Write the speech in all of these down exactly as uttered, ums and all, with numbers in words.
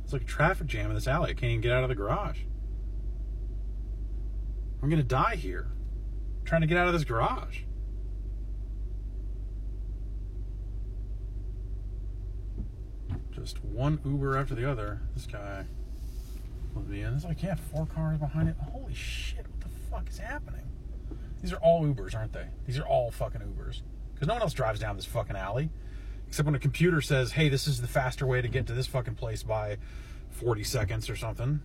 It's like a traffic jam in this alley. I can't even get out of the garage. I'm going to die here. I'm trying to get out of this garage. Just one Uber after the other. This guy will be in. It's like, yeah, four cars behind it. Holy shit, what the fuck is happening? These are all Ubers, aren't they? These are all fucking Ubers. Because no one else drives down this fucking alley. Except when a computer says, hey, this is the faster way to get to this fucking place by forty seconds or something.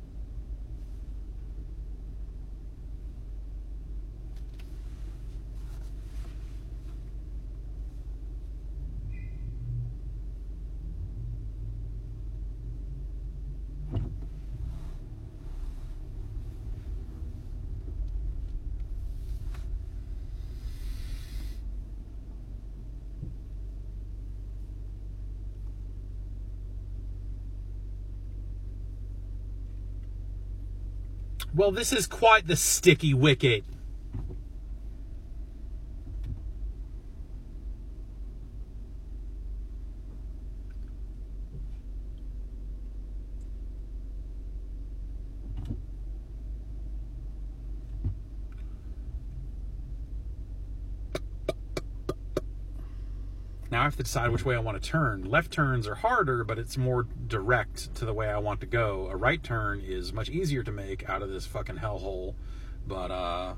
Well, this is quite the sticky wicket. Now I have to decide which way I want to turn. Left turns are harder, but it's more direct to the way I want to go. A right turn is much easier to make out of this fucking hellhole, but uh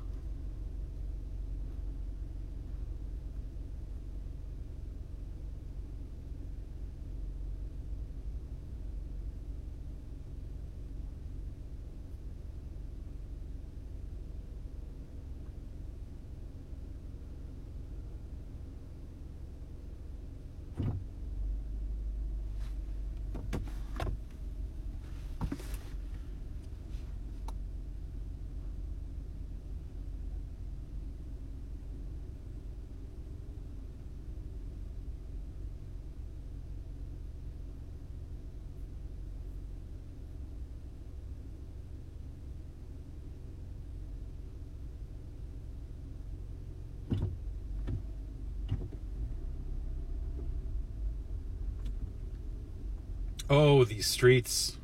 oh, these streets.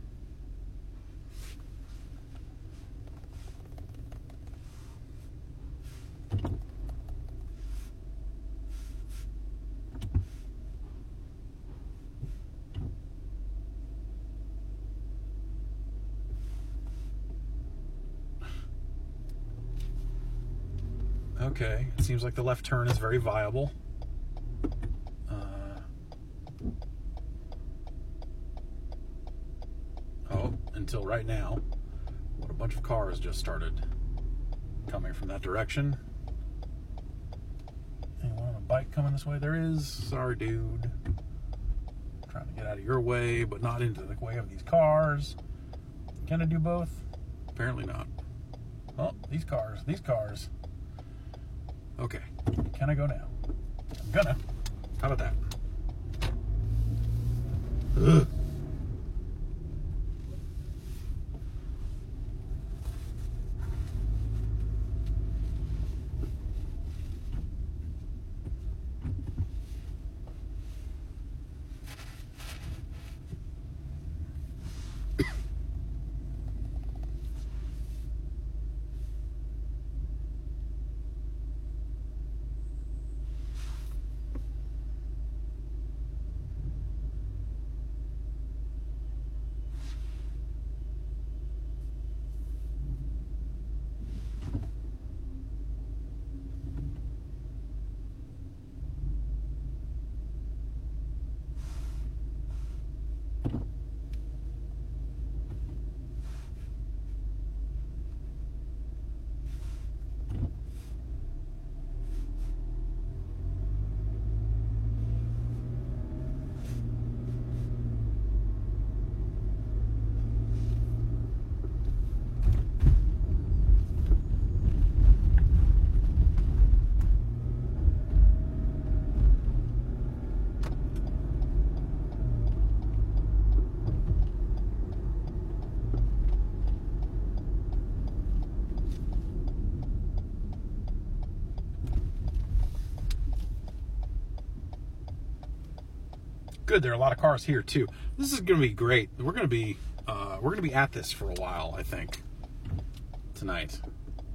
Okay, it seems like the left turn is very viable. Uh, oh, until right now. What a bunch of cars just started coming from that direction. Anyone on a bike coming this way? There is. Sorry, dude. Trying to get out of your way, but not into the way of these cars. Can I do both? Apparently not. Oh, these cars. These cars. Okay. Can I go now? I'm gonna. How about that? Ugh. Good, there are a lot of cars here too. This is going to be great. We're going to be uh, we're going to be at this for a while, I think, tonight.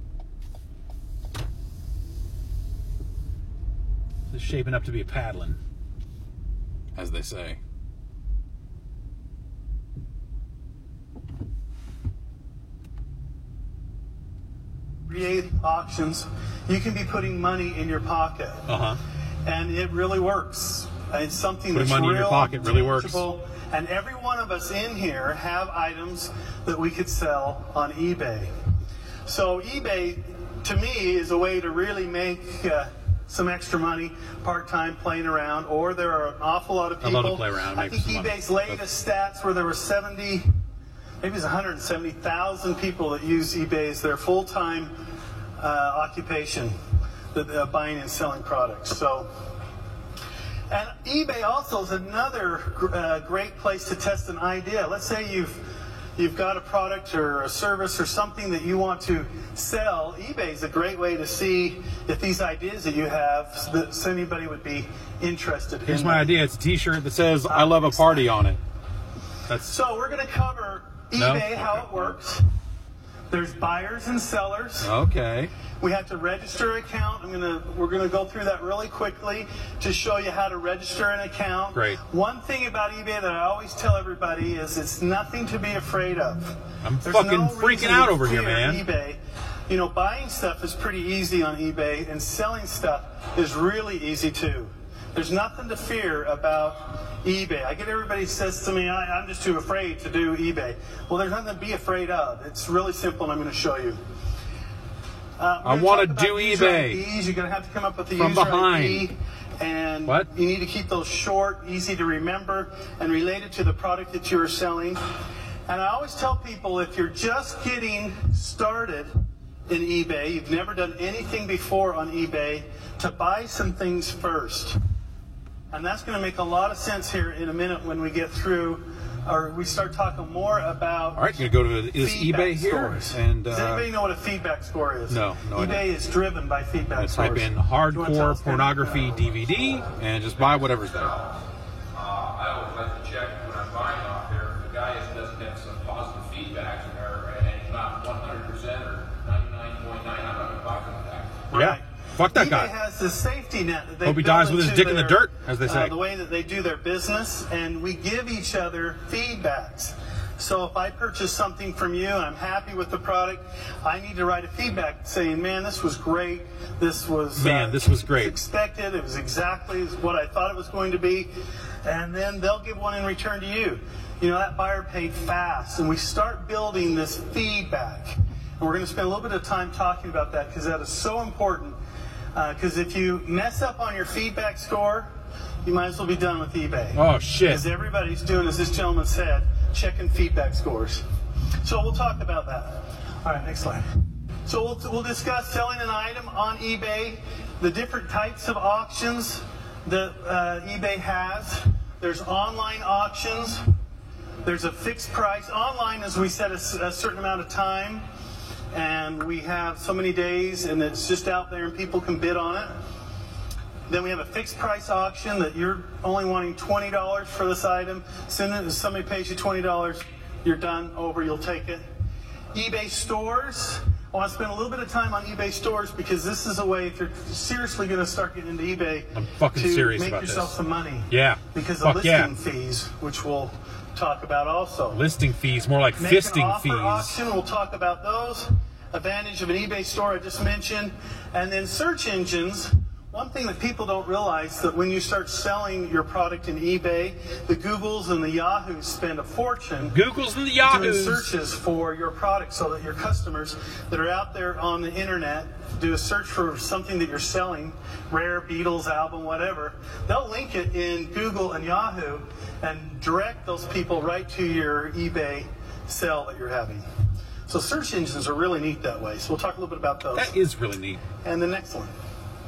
This is shaping up to be a paddling, as they say. Create auctions, you can be putting money in your pocket. Uh-huh. And it really works. It's something Putting that's money real, in your pocket really tangible, works. And every one of us in here have items that we could sell on eBay. So eBay, to me, is a way to really make uh, some extra money part-time playing around, or there are an awful lot of people. I love to play around. I think eBay's latest stats were there were seventy, maybe it's one hundred seventy thousand people that use eBay as their full-time uh, occupation, that uh, buying and selling products. So. And eBay also is another uh, great place to test an idea. Let's say you've you've got a product or a service or something that you want to sell. eBay is a great way to see if these ideas that you have, that anybody would be interested in. Here's my idea. It's a T-shirt that says "I love a party" on it. That's so we're going to cover eBay, no? how it works. There's buyers and sellers. Okay. We have to register an account. I'm gonna we're gonna go through that really quickly to show you how to register an account. Great. One thing about eBay that I always tell everybody is it's nothing to be afraid of. I'm There's fucking no freaking out over here, fear man. eBay. You know, buying stuff is pretty easy on eBay, and selling stuff is really easy too. There's nothing to fear about eBay. I get everybody says to me, I, I'm just too afraid to do eBay. Well, there's nothing to be afraid of. It's really simple, and I'm going to show you. Uh, I want to do eBay. I Ds. You're going to have to come up with the From user behind. I D, and what? you need to keep those short, easy to remember, and related to the product that you are selling. And I always tell people, if you're just getting started in eBay, you've never done anything before on eBay, to buy some things first. And that's going to make a lot of sense here in a minute when we get through, or we start talking more about. All right, you're going to go to this eBay here. Scores. And, uh, Does anybody know what a feedback score is? No, no eBay idea. is driven by feedback Let's scores. type in hardcore pornography D V D and just buy whatever's there. Uh, I always like to check when I'm buying off there if the guy doesn't have some positive feedback or and he's not one hundred percent or ninety-nine point nine. I'm not going to buy from that. Yeah. Right. Fuck that eBay guy. has the safety net that they Hope he built dies with his into dick in the their, dirt, as they say. Uh, the way that they do their business, and we give each other feedbacks. So if I purchase something from you and I'm happy with the product, I need to write a feedback saying, man, this was great. This was Man, uh, this was great. expected. It was exactly what I thought it was going to be. And then they'll give one in return to you. You know, that buyer paid fast. And we start building this feedback. And we're going to spend a little bit of time talking about that because that is so important. Because uh, if you mess up on your feedback score, you might as well be done with eBay. Oh, shit. Because everybody's doing, as this gentleman said, checking feedback scores. So we'll talk about that. All right, next slide. So we'll, we'll discuss selling an item on eBay, the different types of auctions that uh, eBay has. There's online auctions. There's a fixed price. Online is we set a, a certain amount of time, and we have so many days, and it's just out there, and people can bid on it. Then we have a fixed price auction that you're only wanting twenty dollars for this item. As somebody pays you twenty dollars, you're done, over, you'll take it. eBay stores. I want to spend a little bit of time on eBay stores because this is a way, if you're seriously going to start getting into eBay, I'm fucking to serious make about yourself this. some money. Yeah. Because Fuck of listing yeah. fees, which we'll talk about also. Listing fees, more like Make an fisting offer fees. auction, we'll talk about those. Advantage of an eBay store I just mentioned. And then search engines. One thing that people don't realize that when you start selling your product in eBay, the Googles and the Yahoos spend a fortune Googles and the doing Yahoos. searches for your product so that your customers that are out there on the internet do a search for something that you're selling, rare, Beatles, album, whatever. They'll link it in Google and Yahoo and direct those people right to your eBay sale that you're having. So search engines are really neat that way. So we'll talk a little bit about those. That is really neat. And the next one.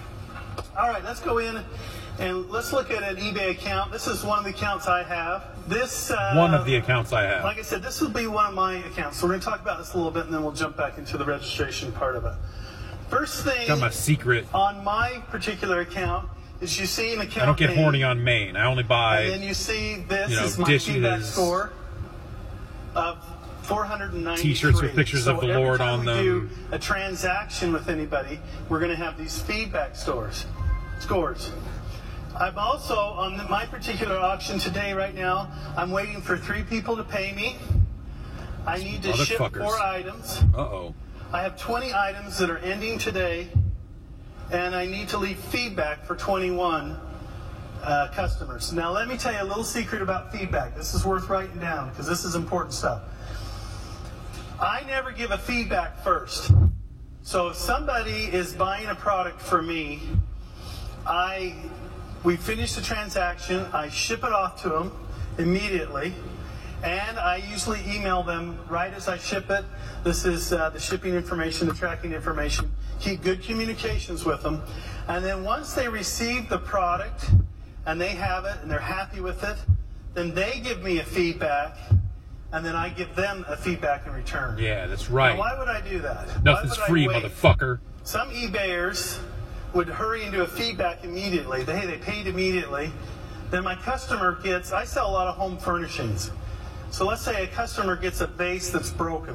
All right, let's go in and let's look at an eBay account. This is one of the accounts I have. This uh, One of the accounts I have. Like I said, this will be one of my accounts. So we're going to talk about this a little bit, and then we'll jump back into the registration part of it. First thing, Got my secret. on my particular account, is you see an account I don't get name, horny on Maine. I only buy. and then you see this you know, is my dishes, feedback score of four hundred ninety-three. T-shirts with pictures so of the every Lord time on we them. do a transaction with anybody, we're going to have these feedback scores. Scores. I'm also on the, my particular auction today. Right now, I'm waiting for three people to pay me. I need to ship four items. Uh oh. I have twenty items that are ending today, and I need to leave feedback for twenty-one uh, customers. Now, let me tell you a little secret about feedback. This is worth writing down because this is important stuff. I never give a feedback first. So if somebody is buying a product for me, I we finish the transaction, I ship it off to them immediately, and I usually email them right as I ship it. This is uh, the shipping information, the tracking information. Keep good communications with them. And then once they receive the product and they have it and they're happy with it, then they give me a feedback, and then I give them a feedback in return. Yeah, that's right. Now, why would I do that? Nothing's free, motherfucker. Some eBayers would hurry into a feedback immediately. They, hey, they paid immediately. Then my customer gets, I sell a lot of home furnishings. So let's say a customer gets a vase that's broken.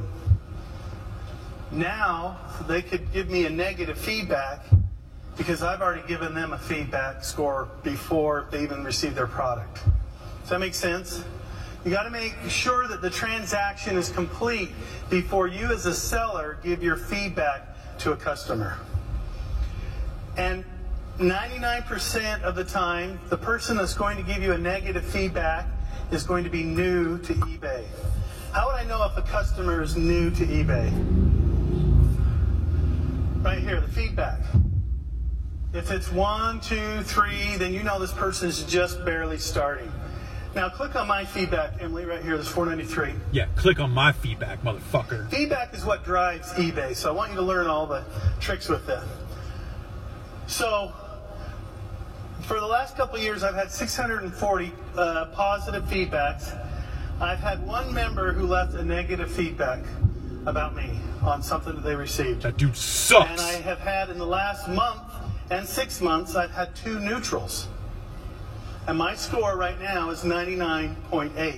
Now they could give me a negative feedback because I've already given them a feedback score before they even receive their product. Does that make sense? You got to make sure that the transaction is complete before you as a seller give your feedback to a customer. And ninety-nine percent of the time, the person that's going to give you a negative feedback is going to be new to eBay. How would I know if a customer is new to eBay? Right here, the feedback. If it's one, two, three, then you know this person is just barely starting. Now click on my feedback, Emily, right here, this four ninety-three. Yeah, click on my feedback, motherfucker. Feedback is what drives eBay, so I want you to learn all the tricks with that. So, for the last couple of years, I've had six hundred forty uh, positive feedbacks. I've had one member who left a negative feedback about me on something that they received. That dude sucks. And I have had, in the last month and six months, I've had two neutrals. And my score right now is ninety-nine point eight.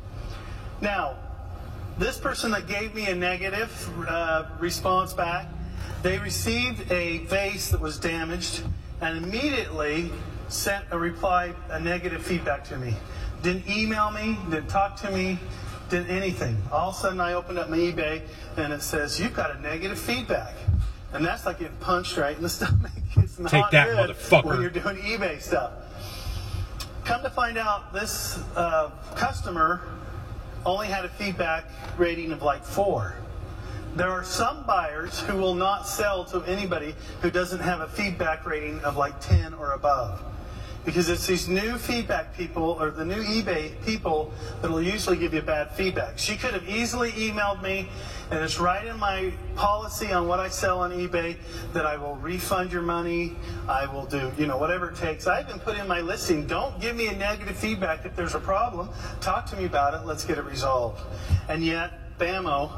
Now, this person that gave me a negative uh, response back, they received a vase that was damaged and immediately sent a reply, a negative feedback to me. Didn't email me, didn't talk to me, didn't anything. All of a sudden I opened up my eBay and it says, you've got a negative feedback. And that's like getting punched right in the stomach. It's not Take that, good motherfucker. when you're doing eBay stuff. Come to find out, this uh, customer only had a feedback rating of like four. There are some buyers who will not sell to anybody who doesn't have a feedback rating of like ten or above. Because it's these new feedback people, or the new eBay people, that will usually give you bad feedback. She could have easily emailed me, and it's right in my policy on what I sell on eBay that I will refund your money, I will do, you know, whatever it takes. I even put in my listing, don't give me a negative feedback if there's a problem. Talk to me about it, let's get it resolved. And yet, bammo,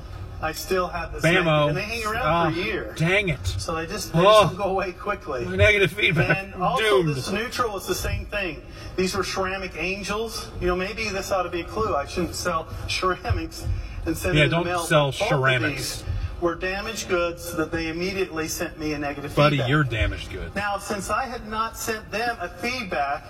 I still have this Bammo. negative, and they hang around oh, for a year. Dang it. So they just, they Oh. just don't go away quickly. Negative feedback. And also Doomed. this neutral was the same thing. These were ceramic angels. You know, maybe this ought to be a clue. I shouldn't sell ceramics and send Yeah, them in the don't mail. sell Both of ceramics. these were damaged goods that they immediately sent me a negative Buddy, feedback. you're damaged good. Now, since I had not sent them a feedback,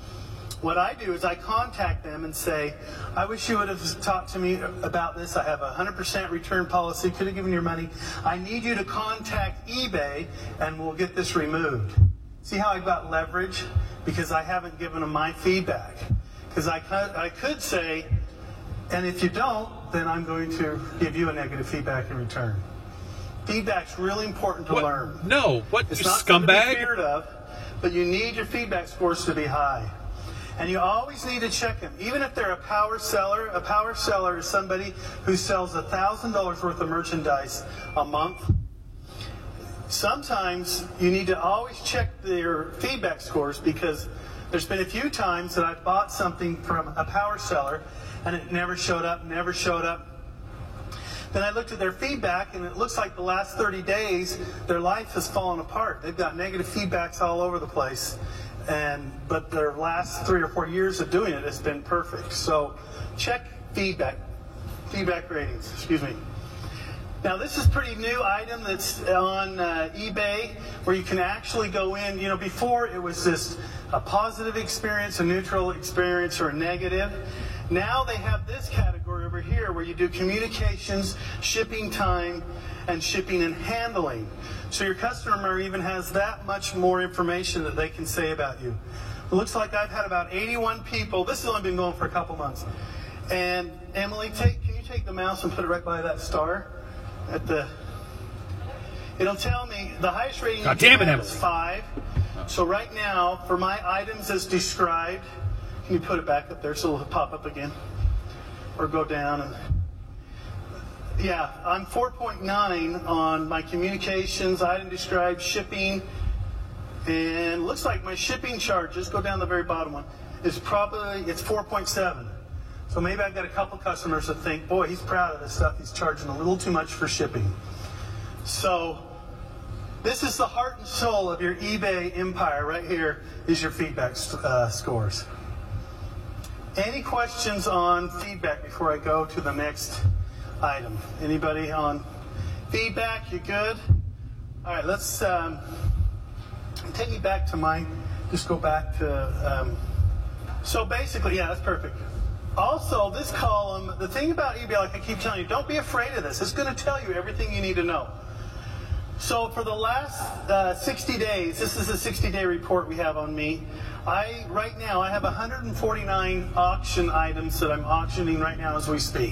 what I do is I contact them and say, I wish you would have talked to me about this. I have a one hundred percent return policy. Could have given your money. I need you to contact eBay and we'll get this removed. See how I got leverage? Because I haven't given them my feedback. Because I could, I could say, and if you don't, then I'm going to give you a negative feedback in return. Feedback's really important to What? learn. No, what, It's you not something to be scumbag? feared of, but you need your feedback scores to be high. And you always need to check them. Even if they're a power seller, a power seller is somebody who sells one thousand dollars worth of merchandise a month. Sometimes you need to always check their feedback scores, because there's been a few times that I've bought something from a power seller and it never showed up, never showed up. Then I looked at their feedback, and it looks like the last thirty days, their life has fallen apart. They've got negative feedbacks all over the place. And but their last three or four years of doing it has been perfect. So check feedback, feedback ratings, excuse me. Now this is a pretty new item that's on uh, eBay, where you can actually go in. You know, before it was just a positive experience, a neutral experience, or a negative. Now they have this category over here where you do communications, shipping time, and shipping and handling. So your customer even has that much more information that they can say about you. It looks like I've had about eighty-one people. This has only been going for a couple months. And Emily, take, can you take the mouse and put it right by that star? At the, it'll tell me the highest rating God damn it, is five. So right now, for my items as described, can you put it back up there so it'll pop up again? Or go down and... Yeah, I'm four point nine on my communications, item described, shipping, and looks like my shipping charges, go down the very bottom one, is probably, it's four point seven. So maybe I've got a couple customers that think, boy, he's proud of this stuff, he's charging a little too much for shipping. So this is the heart and soul of your eBay empire. Right here is your feedback uh, scores. Any questions on feedback before I go to the next item? Anybody on feedback? You good? All right, let's um, take me back to my, just go back to, um, so basically, yeah, that's perfect. Also, this column, the thing about eBay, like I keep telling you, don't be afraid of this. It's going to tell you everything you need to know. So for the last uh, sixty days, this is a sixty day report we have on me. I, right now, I have one hundred forty-nine auction items that I'm auctioning right now as we speak.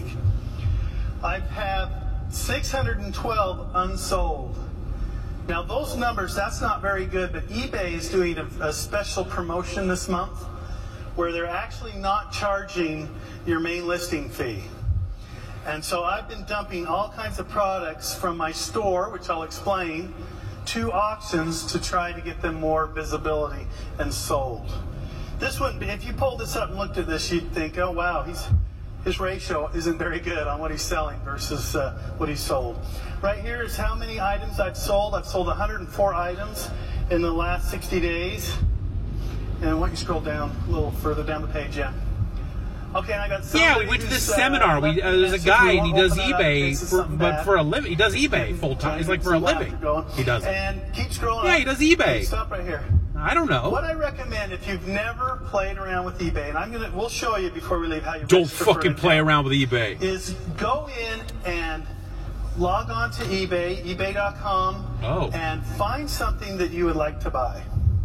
I have six hundred twelve unsold. Now those numbers, that's not very good, but eBay is doing a, a special promotion this month where they're actually not charging your main listing fee. And so I've been dumping all kinds of products from my store, which I'll explain, to auctions to try to get them more visibility and sold. This one, if you pulled this up and looked at this, you'd think, oh wow, he's, his ratio isn't very good on what he's selling versus uh, what he's sold. Right here is how many items I've sold. I've sold one hundred four items in the last sixty days. And why don't you scroll down a little further down the page, yeah. Okay, and I got yeah, we went to this uh, seminar. We uh, there's a guy and he does eBay, for, but for a living. He does eBay full time. It's like for a living. He does it. And keep scrolling. Yeah, he does eBay. Stop right here. I don't know. What I recommend if you've never played around with eBay, and I'm gonna, we'll show you before we leave how you don't fucking play around with eBay. Is go in and log on to eBay, eBay dot com, oh. and find something that you would like to buy.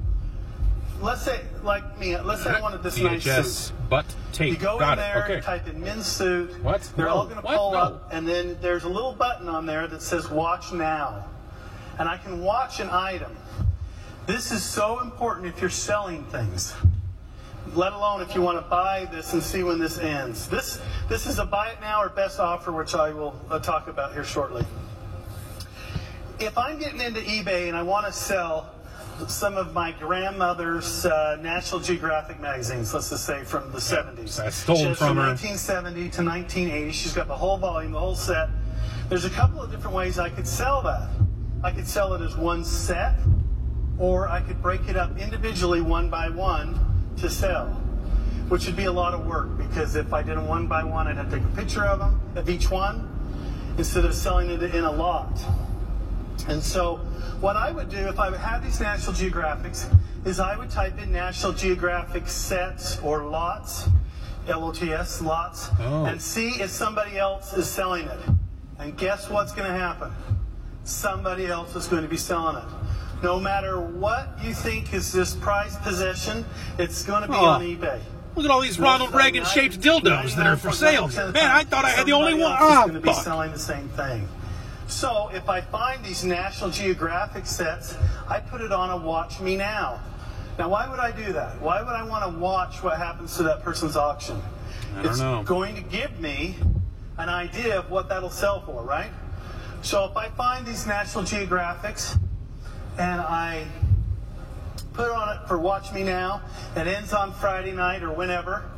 Let's say, like me, let's say I wanted this V H S nice suit. Butt tape. You go Got in it. there, Okay. type in men's suit. What? They're no. all going to what? pull no. up, and then there's a little button on there that says Watch Now. And I can watch an item. This is so important if you're selling things, let alone if you want to buy this and see when this ends. This, this is a buy it now or best offer, which I will uh, talk about here shortly. If I'm getting into eBay and I want to sell some of my grandmother's uh, National Geographic magazines, let's just say from the seventies. I stole them from her. nineteen seventy to nineteen eighty. She's got the whole volume, the whole set. There's a couple of different ways I could sell that. I could sell it as one set, or I could break it up individually one by one to sell, which would be a lot of work because if I did them one by one, I'd have to take a picture of them, of each one, instead of selling it in a lot. And so what I would do if I had these National Geographics is I would type in National Geographic sets or lots, L O T S, lots, oh. and see if somebody else is selling it. And guess what's going to happen? Somebody else is going to be selling it. No matter what you think is this prized possession, it's going to be oh. on eBay. Look at all these Ronald Reagan-shaped dildos that are for sale. Man, I thought I had the only one. Ah, oh, going to be selling the same thing. So if I find these National Geographic sets, I put it on a Watch Me Now. Now, why would I do that? Why would I want to watch what happens to that person's auction? I don't it's know. going to give me an idea of what that'll sell for, right? So if I find these National Geographics and I put on it for Watch Me Now, it ends on Friday night or whenever,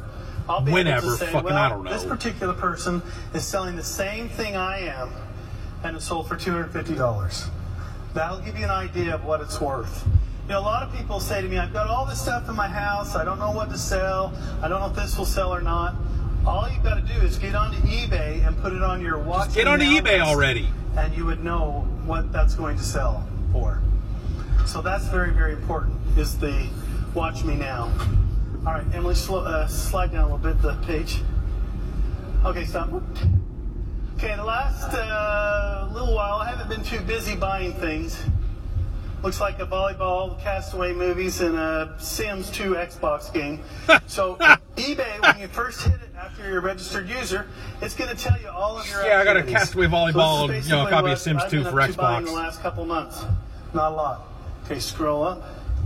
I'll be whenever, able to say, fucking, well, I don't know. this particular person is selling the same thing I am, and it's sold for two hundred fifty dollars. That'll give you an idea of what it's worth. You know, a lot of people say to me, I've got all this stuff in my house, I don't know what to sell, I don't know if this will sell or not. All you've got to do is get onto eBay and put it on your watch. Just get onto eBay already. And you would know what that's going to sell for. So that's very, very important, is the watch me now. All right, Emily, slow, uh, slide down a little bit the page. Okay, stop. Okay, the last uh, little while, I haven't been too busy buying things. Looks like a volleyball, Castaway movies, and a Sims two Xbox game. So eBay, when you first hit it after you're a registered user, it's going to tell you all of your Yeah, I got a activities. Castaway volleyball, So you know, a copy of Sims I've two been for up to buying Xbox. the last couple months. Not a lot. Okay, scroll up.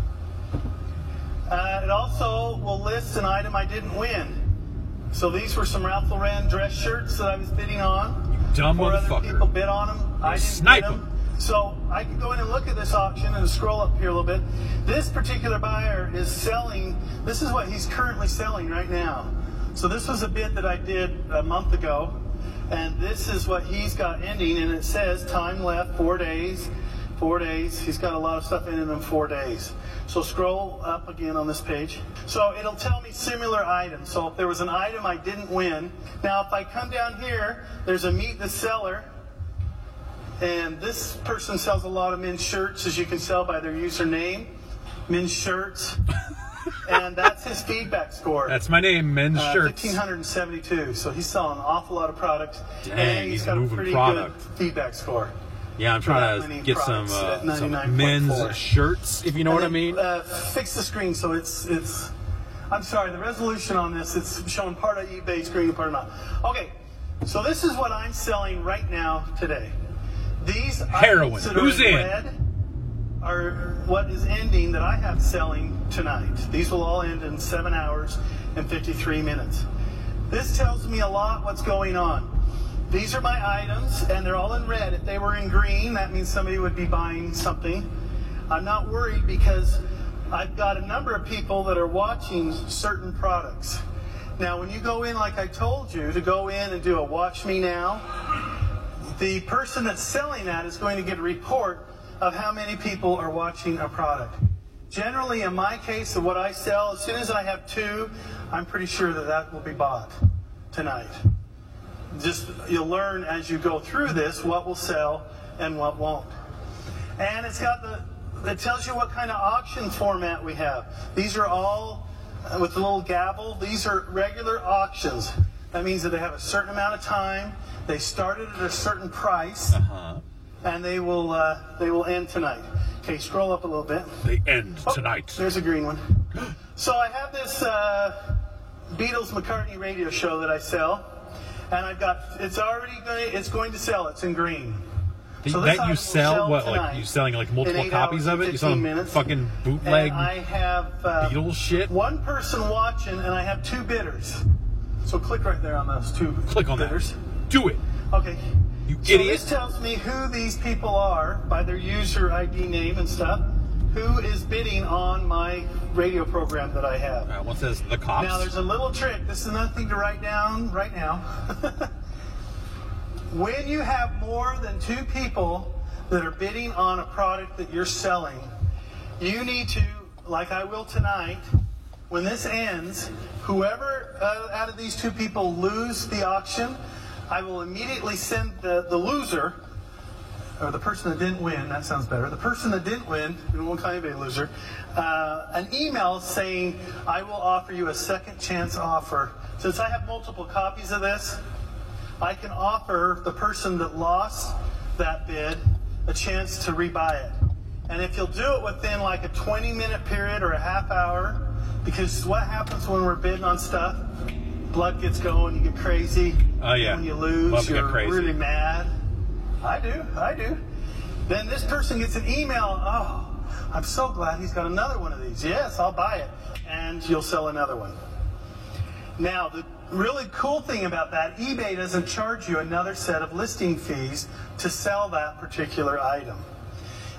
Uh, it also will list an item I didn't win. So these were some Ralph Lauren dress shirts that I was bidding on. Dumb Four motherfucker. other people bid on them. I didn't Snipe get 'em. them. So I can go in and look at this auction and scroll up here a little bit. This particular buyer is selling, this is what he's currently selling right now. So this was a bid that I did a month ago, and this is what he's got ending, and it says time left, four days, four days. He's got a lot of stuff in in four days. So scroll up again on this page. So it'll tell me similar items. So if there was an item I didn't win, now if I come down here, there's a meet the seller. And this person sells a lot of men's shirts, as you can tell by their username. Men's shirts. And that's his feedback score. That's my name, Men's uh, Shirts. fifteen seventy-two. So he's selling an awful lot of product. Dang, and he's he's got a moving pretty product. good feedback score. Yeah, I'm that trying to many get some, products at uh, some ninety-nine point four. men's shirts, if you know And what I then, mean. Uh, fix the screen so it's it's. I'm sorry, the resolution on this, it's showing part of eBay screen, part of not. Okay, so this is what I'm selling right now today. These Heroin. items that Who's are in? red are what is ending that I have selling tonight. These will all end in seven hours and fifty-three minutes. This tells me a lot what's going on. These are my items, and they're all in red. If they were in green, that means somebody would be buying something. I'm not worried because I've got a number of people that are watching certain products. Now, when you go in, like I told you, to go in and do a watch me now, the person that's selling that is going to get a report of how many people are watching a product. Generally, in my case of what I sell, as soon as I have two, I'm pretty sure that that will be bought tonight. Just, you'll learn as you go through this what will sell and what won't. And it's got the, it tells you what kind of auction format we have. These are all, uh, with the little gavel, these are regular auctions. That means that they have a certain amount of time. They started at a certain price, Uh-huh. and they will uh, they will end tonight. Okay, scroll up a little bit. They end Oh, tonight. There's a green one. So I have this uh, Beatles McCartney radio show that I sell, and I've got it's already going it's going to sell. It's in green. So this that item you will sell, what, tonight like you selling like in multiple eight copies hours of and it? You selling fifteen minutes. fucking bootleg And I have uh, Beatles shit? one person watching, and I have two bidders. So click right there on those two Click on bidders. that. Do it. Okay. You so idiot. this tells me who these people are by their user I D name and stuff. Who is bidding on my radio program that I have. Uh, one says the cops. Now there's a little trick. This is nothing to write down right now. When you have more than two people that are bidding on a product that you're selling, you need to, like I will tonight, when this ends, whoever uh, out of these two people lose the auction, I will immediately send the, the loser, or the person that didn't win, that sounds better, the person that didn't win, we won't call anybody a loser, uh, an email saying, I will offer you a second chance offer. Since I have multiple copies of this, I can offer the person that lost that bid a chance to rebuy it. And if you'll do it within like a twenty minute period or a half hour, because what happens when we're bidding on stuff, blood gets going, you get crazy. Oh, yeah. And when you lose, Love to get you're crazy. really mad. I do, I do. Then this person gets an email, oh, I'm so glad he's got another one of these. Yes, I'll buy it. And you'll sell another one. Now, the really cool thing about that, eBay doesn't charge you another set of listing fees to sell that particular item.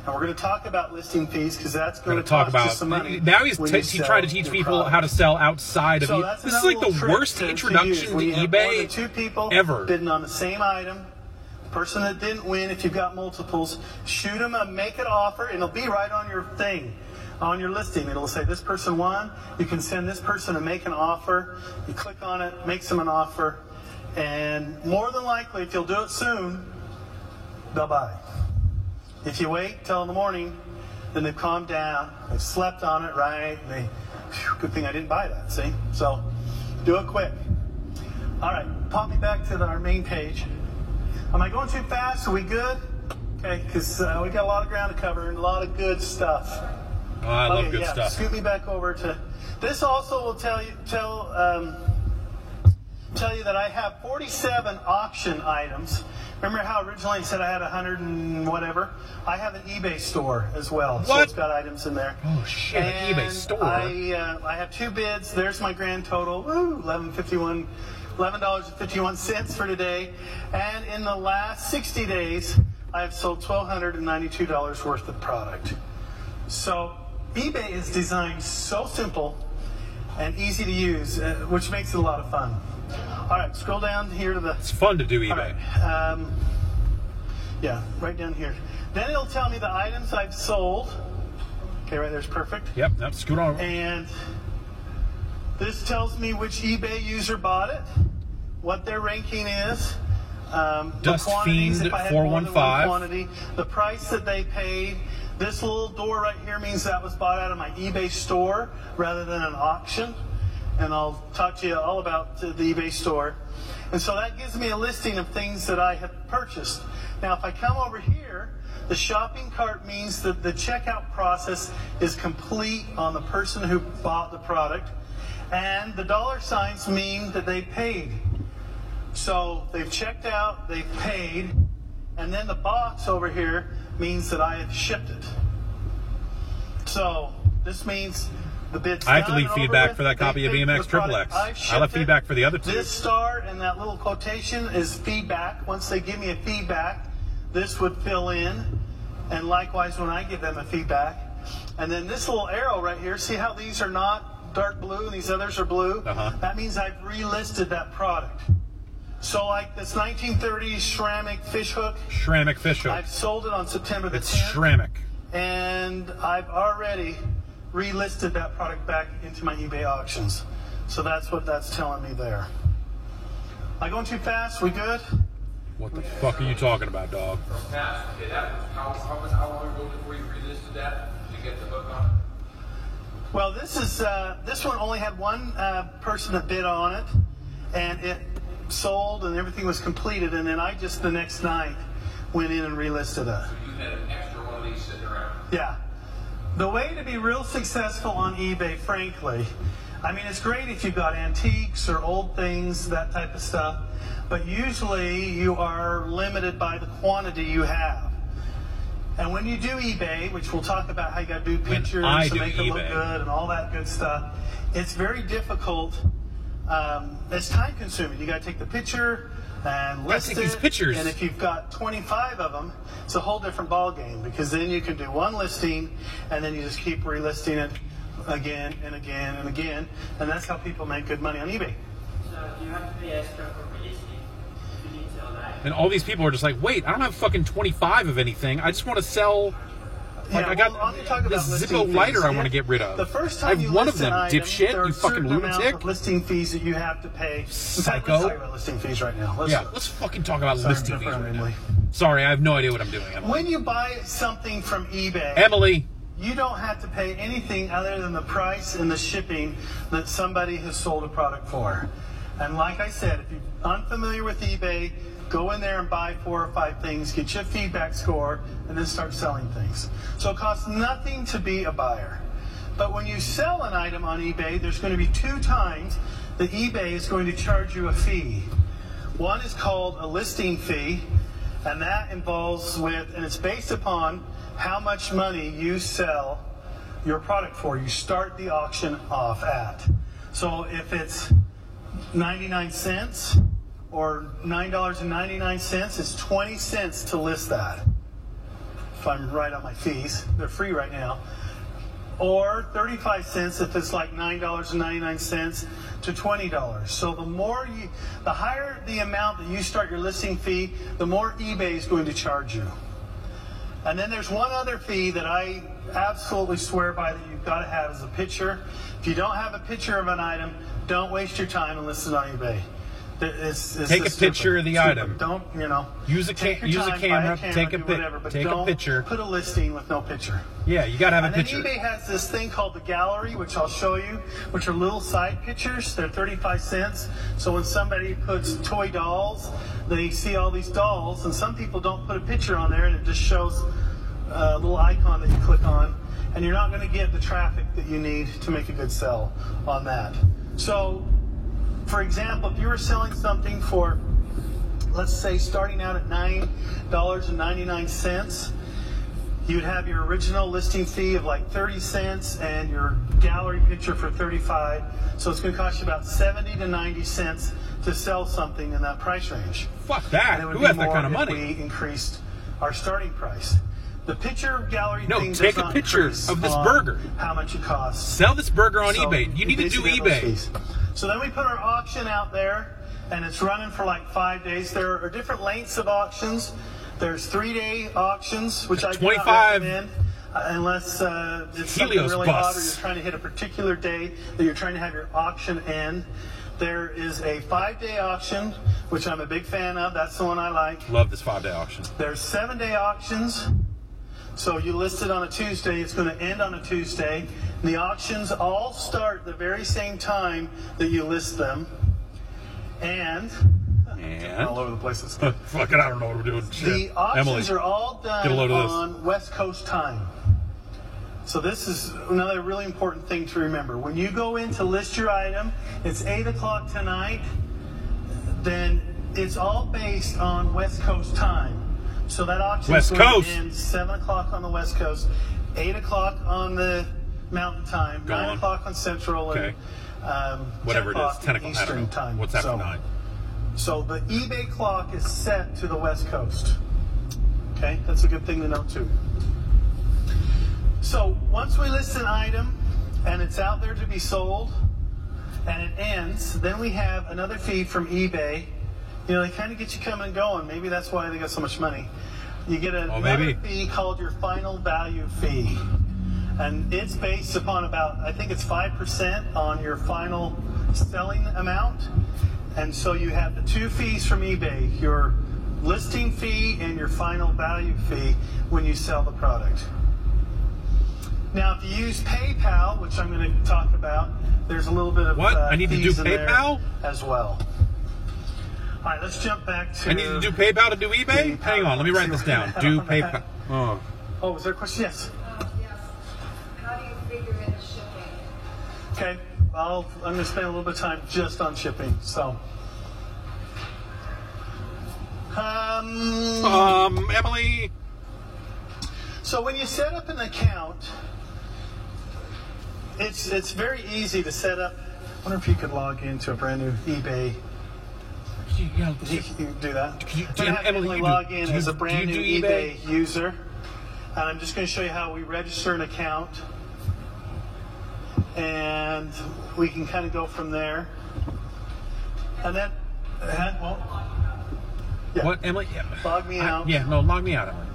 And we're going to talk about listing fees because that's We're going going to to talk cost you about some money. now. He's when t- you he sell trying to teach your people product. how to sell outside of So you. that's This is another like the little trick worst to- to introduction use. to When you have more eBay than two people ever. bidding on the same item. Person that didn't win, if you've got multiples, shoot them a make it offer, and it'll be right on your thing, on your listing. It'll say this person won. You can send this person a make an offer. You click on it, makes them an offer, and more than likely, if you'll do it soon, they'll buy. If you wait till in the morning, then they've calmed down, they've slept on it, right? And they, phew, good thing I didn't buy that. See, so do it quick. All right, pop me back to the, our main page. Am I going too fast? Are we good? Okay, because uh, we got a lot of ground to cover and a lot of good stuff. Oh, I love okay, good yeah, stuff. Scoot me back over to. This also will tell you tell um, tell you that I have forty-seven auction items. Remember how originally I said I had a hundred and whatever? I have an eBay store as well, so What? it's got items in there. Oh shit! An eBay And store. I uh, I have two bids. There's my grand total. Woo, eleven fifty-one. eleven dollars and fifty-one cents for today. And in the last sixty days, I have sold one thousand two hundred ninety-two dollars worth of product. So eBay is designed so simple and easy to use, uh, which makes it a lot of fun. All right, scroll down here to the... It's fun to do eBay. All right, um, yeah, right down here. Then it'll tell me the items I've sold. Okay, right there's perfect. Yep, yep, scoot on over. And this tells me which eBay user bought it, what their ranking is, um, the Dust quantities, Fiend if I had more than one four one five. quantity, the price that they paid. This little door right here means that was bought out of my eBay store rather than an auction. And I'll talk to you all about the eBay store. And so that gives me a listing of things that I have purchased. Now, if I come over here, the shopping cart means that the checkout process is complete on the person who bought the product. And the dollar signs mean that they paid. So they've checked out, they've paid, and then the box over here means that I have shipped it. So this means the bid's I have to done leave and feedback over with. for that copy They of picked B M X the Triple product. X. I've I shipped left it. feedback for the other two. This star and that little quotation is feedback. Once they give me a feedback, this would fill in. And likewise, when I give them a feedback. And then this little arrow right here, see how these are not dark blue and these others are blue? Uh-huh. That means I've relisted that product. So like this nineteen thirties ceramic fish hook, Ceramic fish hook. I've sold it on September the It's tenth. ceramic. And I've already relisted that product back into my eBay auctions. So that's what that's telling me there. Am I going too fast? We good? What the fuck are you talking about, dog? Pass. Okay, that was how, how, much- how long ago before you relisted that to get the hook on it? Well, this is uh, this one only had one uh, person that bid on it, and it sold, and everything was completed. And then I just the next night went in and relisted it. You had an extra one of these sitting around. Yeah. The way to be real successful on eBay, frankly, I mean, it's great if you've got antiques or old things, that type of stuff, but usually you are limited by the quantity you have. And when you do eBay, which we'll talk about how you got to do When pictures I to do make it look eBay. good and all that good stuff, it's very difficult. Um, it's time consuming. You got to take the picture and list take it. these pictures. And if you've got twenty-five of them, it's a whole different ball game because then you can do one listing and then you just keep relisting it again and again and again, and that's how people make good money on eBay. So do you have to pay extra for listing if you detail that? And all these people are just like, wait, I don't have fucking twenty-five of anything. I just want to sell. Like, Yeah, I got well, I'm gonna talk about this listing Zippo fees. lighter I want to If- get rid of. The first I time have you one list of them, an item, dipshit, there are you fucking certain amounts lunatic. of listing fees that you have to pay. In fact, Psycho. let's talk about listing fees right now. Let's, Yeah, let's fucking talk about Sorry, listing fees right Emily. now. Sorry, I have no idea what I'm doing. Emily. When you buy something from eBay, Emily, you don't have to pay anything other than the price and the shipping that somebody has sold a product for. And like I said, if you're unfamiliar with eBay, go in there and buy four or five things, get your feedback score, and then start selling things. So it costs nothing to be a buyer. But when you sell an item on eBay, there's going to be two times that eBay is going to charge you a fee. One is called a listing fee, and that involves with, and it's based upon how much money you sell your product for. You start the auction off at. So if it's ninety-nine cents or nine dollars and ninety-nine cents, it's twenty cents to list that. if I'm right on my fees. They're free right now. Or thirty-five cents if it's like nine dollars and ninety-nine cents to twenty dollars. So the more you, the higher the amount that you start your listing fee, the more eBay is going to charge you. And then there's one other fee that I absolutely swear by that you've got to have is a picture. If you don't have a picture of an item, don't waste your time and list it on eBay. It's, it's Take a stupid. picture of the Stupid. item. Don't, you know. Use a take ca- your use a time, camera, buy a camera, take a do pic- whatever, but take a don't picture. Put a listing with no picture. Yeah, you got to have a And then picture. eBay has this thing called the gallery, which I'll show you, which are little side pictures. They're thirty-five cents. So when somebody puts toy dolls, they see all these dolls, and some people don't put a picture on there, and it just shows a little icon that you click on, and you're not going to get the traffic that you need to make a good sell on that. So, for example, if you were selling something for, let's say, starting out at nine dollars and ninety-nine cents, you'd have your original listing fee of like thirty cents and your gallery picture for thirty-five. So it's going to cost you about seventy to ninety cents to sell something in that price range. Fuck that. And it would Who be has that more kind of if money? we increased our starting price. The picture gallery No, thing take does a not picture increase of this on burger. how much it costs. Sell this burger on So eBay. You need to do basically have those eBay. fees. So then we put our auction out there, and it's running for like five days. There are different lengths of auctions. There's three-day auctions, which I do not twenty-five recommend uh, unless uh, it's something Helios really hot or busts. you're trying to hit a particular day that you're trying to have your auction end. There is a five-day auction, which I'm a big fan of. That's the one I like. Love this five-day auction. There's seven-day auctions. So you list it on a Tuesday, it's going to end on a Tuesday. And the auctions all start the very same time that you list them. And, And all over the place. It's fuck it, I don't know what we're doing. Shit. the auctions Emily, are all get a done load of this. on West Coast time. So this is another really important thing to remember. When you go in to list your item, it's eight o'clock tonight, then it's all based on West Coast time. So that auction West is going Coast. to end seven o'clock on the West Coast, eight o'clock on the Mountain Time, Go nine on. o'clock on Central, Okay. and um, Whatever ten it is, o'clock ten o'clock. I don't Eastern know. time. What's after So- nine? So the eBay clock is set to the West Coast. Okay, that's a good thing to know too. So once we list an item and it's out there to be sold and it ends, then we have another fee from eBay. You know, they kind of get you coming and going. Maybe that's why they got so much money. You get another maybe. fee called your final value fee. And it's based upon about, I think it's five percent on your final selling amount. And so you have the two fees from eBay, your listing fee and your final value fee when you sell the product. Now, if you use PayPal, which I'm going to talk about, there's a little bit of What? uh, I need to do fees in there PayPal? as well. All right, let's jump back to... I need to do PayPal to do eBay? PayPal. Hang on, let me write this down. Do PayPal. Oh. Oh, was there a question? Yes. Uh, yes. How do you figure in the shipping? Okay, I'll, I'm going to spend a little bit of time just on shipping. So, um, Um, Emily. so when you set up an account, it's it's very easy to set up. I wonder if you could log into a brand new eBay. You, you know, You can do that. Can you- I'm gonna have Emily, Emily you do- log in do you- as a do brand you new do eBay? eBay? user, and I'm just going to show you how we register an account, and we can kind of go from there. And then, uh, well, yeah. What, Emily? Yeah. Log me I- out. yeah, no, log me out, Emily.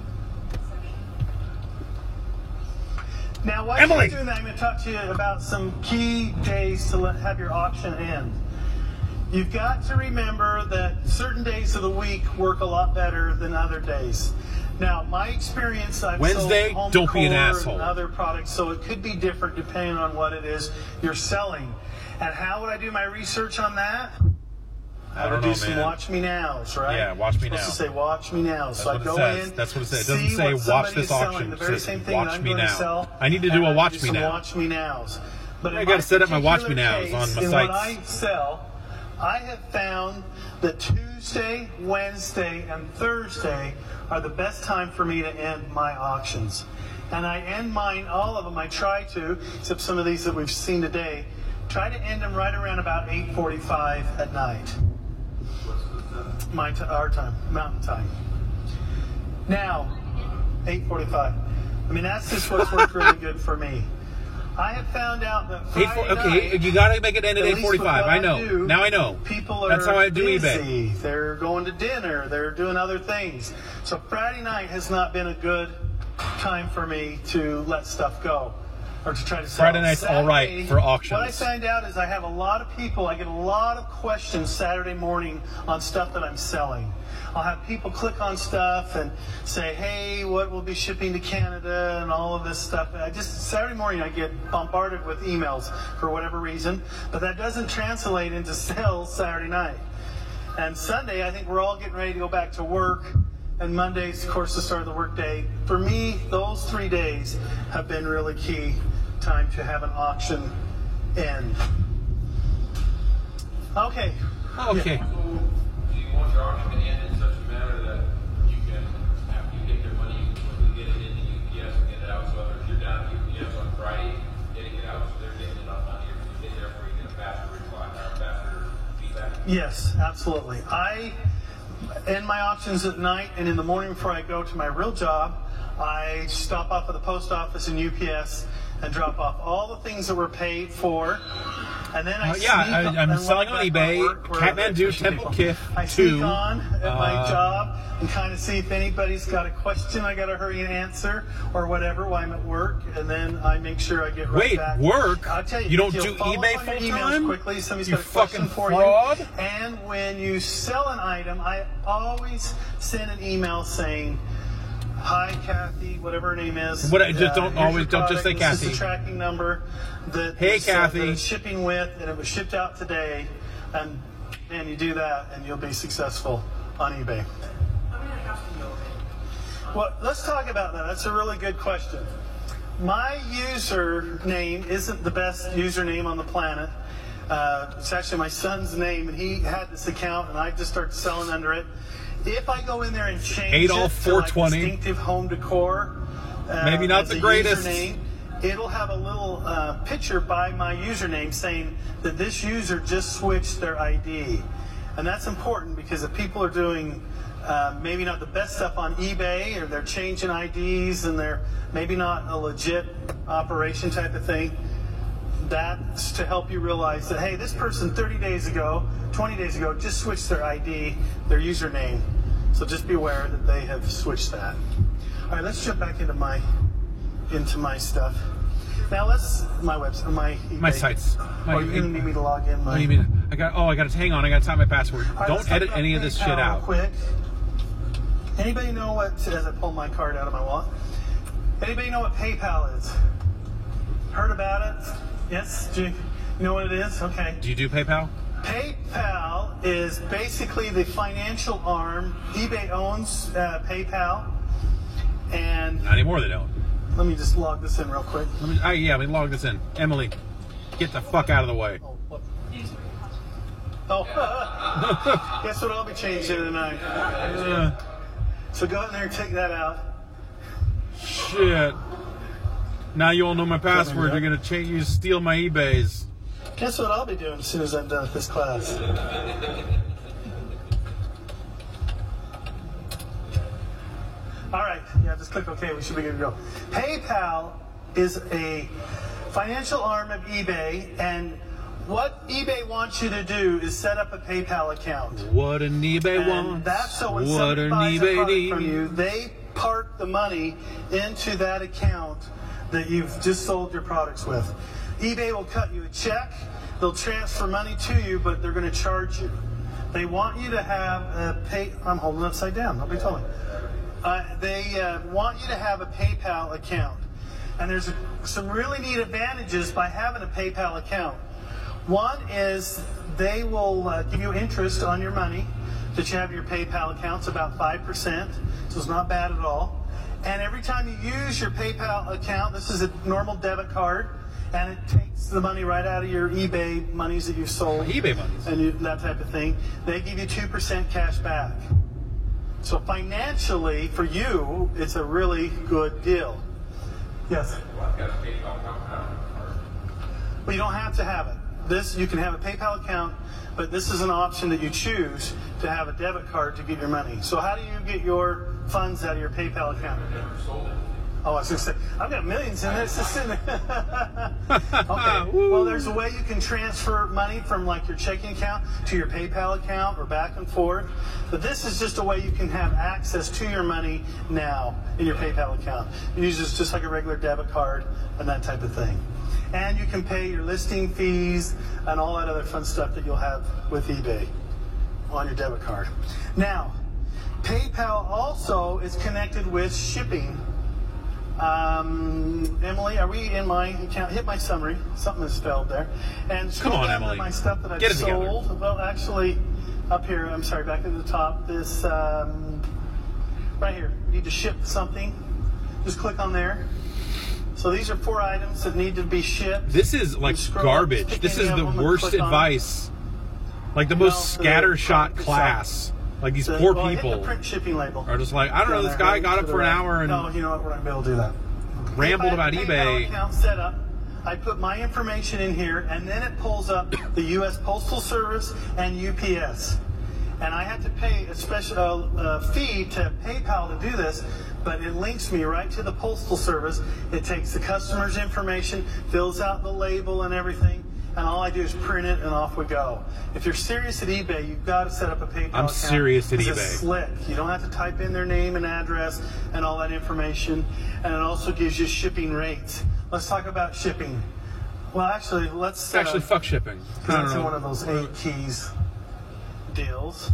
Now, while Emily! you're doing that, I'm going to talk to you about some key days to let, have your auction end. You've got to remember that certain days of the week work a lot better than other days. Now, my experience, I've Wednesday, sold home don't be an decor asshole. and other products, so it could be different depending on what it is you're selling. And how would I do my research on that? I I don't would do know, some man. watch me nows, right? Yeah, watch me It's supposed now. to say watch me now. That's so I what it go says. in. That's what it says. It doesn't see say what watch somebody this is selling, auction. The It very says same thing watch that I'm me going to now. sell. I need to do and a I watch do me some now. Watch me nows. But I in gotta my set up my watch me particular nows case, on my in sites. what I sell, I have found that Tuesday, Wednesday, and Thursday are the best time for me to end my auctions. And I end mine, all of them, I try to, except some of these that we've seen today, try to end them right around about eight forty-five at night. My t- our time, mountain time. Now, eight forty-five. I mean, that's just what's worked really good for me. I have found out that Friday Eight, okay, night, you got to make it end at at eight least with forty-five. what I know. do, Now I know. People are That's how I do busy. eBay. They're going to dinner. They're doing other things. So Friday night has not been a good time for me to let stuff go or to try to sell. Friday night's Saturday, all right for auctions. What I find out is I have a lot of people, I get a lot of questions Saturday morning on stuff that I'm selling. I'll have people click on stuff and say, hey, what will be shipping to Canada and all of this stuff. I just, Saturday morning I get bombarded with emails for whatever reason, but that doesn't translate into sales Saturday night. And Sunday, I think we're all getting ready to go back to work. And Monday's, of course, the start of the work day. For me, those three days have been really key time to have an auction end. Okay. Okay. Yeah. So, do you want your auction to end in such a manner that you can, after you get your money, you can quickly get it into U P S and get it out? So if you're down at U P S on Friday, getting it out, so they're getting enough money to get there before you get a faster reply, or a faster feedback? Yes, absolutely. I end my auctions at night, and in the morning before I go to my real job, I stop off at the post office and U P S and drop off all the things that were paid for. And then I Uh, sneak yeah, I- on- I'm and selling when on I'm eBay, at work, where Kathmandu I- Temple people. Kit I sneak two, on at my uh, job and kind of see if anybody's got a question I got to hurry and answer or whatever while I'm at work, and then I make sure I get right Wait, back. work? I'll tell you, You don't if do you'll follow eBay up on your full-time? emails quickly. Somebody's You got a question fucking for fraud? you. And when you sell an item, I always send an email saying, hi, Kathy, whatever her name is. What I- just don't here's your always- don't just say product. This is Kathy. the tracking number that Hey, is, uh, Kathy. that it's shipping with, and it was shipped out today. And and you do that, and you'll be successful on eBay. How many accounts do you open? Well, let's talk about that. That's a really good question. My username isn't the best username on the planet. Uh, it's actually my son's name, and he had this account, and I just started selling under it. If I go in there and change Adolf it to like four twenty. distinctive home decor, uh, Maybe not as the a greatest. username, it'll have a little uh, picture by my username saying that this user just switched their I D. And that's important because if people are doing uh, maybe not the best stuff on eBay, or they're changing I Ds and they're maybe not a legit operation type of thing, that's to help you realize that, hey, this person thirty days ago, twenty days ago, just switched their I D, their username. So just be aware that they have switched that. All right, let's jump back into my into my stuff. Now let's my website, my eBay. My sites. My- oh, you're gonna need me to log in. My, What do you mean? I got. Oh, I got to hang on. I got to type my password. All right, Don't let's talk edit about any of this PayPal shit real out. Quick. Anybody know what? As I pull my card out of my wallet. Anybody know what PayPal is? Heard about it? Yes. Do you, you know what it is? Okay. Do you do PayPal? PayPal is basically the financial arm. eBay owns uh, PayPal, and Not anymore. They don't. let me just log this in real quick. Let me, I, yeah, let me log this in. Emily, get the fuck out of the way. Oh, what? Oh, guess what? I'll be changing tonight. Uh, So go in there and take that out. shit. Now you all know my password. You're gonna change. You steal my eBays. Guess what I'll be doing as soon as I'm done with this class. All right, yeah, just click OK. We should be good to go. PayPal is a financial arm of eBay, and what eBay wants you to do is set up a PayPal account. What an eBay And wants. that's so when what somebody an buys a eBay product from needs. you, they park the money into that account that you've just sold your products with. eBay will cut you a check. They'll transfer money to you, but they're going to charge you. They want you to have a pay. I'm holding it upside down. Nobody told me. Uh, they uh, want you to have a PayPal account. And there's a, some really neat advantages by having a PayPal account. One is they will uh, give you interest on your money that you have in your PayPal account. It's about five percent, so it's not bad at all. And every time you use your PayPal account, this is a normal debit card, and it takes the money right out of your eBay monies that you've sold. eBay monies. And you, that type of thing. They give you two percent cash back. So financially, for you, it's a really good deal. Yes? Well, I've got a PayPal account now. But you don't have to have it. this, you can have a PayPal account, but this is an option that you choose to have a debit card to get your money. So how do you get your funds out of your PayPal account? Oh, I was going to say, I've got millions in this. It's in there. Okay. Well, there's a way you can transfer money from like your checking account to your PayPal account or back and forth. But this is just a way you can have access to your money now in your PayPal account. You use this just like a regular debit card and that type of thing. And you can pay your listing fees and all that other fun stuff that you'll have with eBay on your debit card. Now, PayPal also is connected with shipping. Um, Emily, are we in my account? Hit my summary. Something is spelled there. And scroll Come on, down to Emily. my stuff that I've Get it sold. together. Well, actually, up here, I'm sorry, back at the top, this, um, right here, you need to ship something. Just click on there. So these are four items that need to be shipped. This is like You scroll, garbage. pick This any is of the them and worst click on it. advice. Like the No, most the- scattershot the- class. Like these The- poor well, hit people the print shipping label. are just like, I don't know, Down this there, guy right got to up the for an right. hour and No, you know what? We're not going to be able to do that. rambled If I about have a PayPal eBay. account set up, I put my information in here, and then it pulls up the U S Postal Service and U P S. And I have to pay a special uh, uh, fee to PayPal to do this, but it links me right to the Postal Service. It takes the customer's information, fills out the label and everything, and all I do is print it, and off we go. If you're serious at eBay, you've got to set up a PayPal I'm account. serious at 'cause eBay. It's slick. You don't have to type in their name and address and all that information, and it also gives you shipping rates. Let's talk about shipping. Well, actually, let's... Actually, uh, fuck shipping. I don't that's in know. one of those eight keys deals.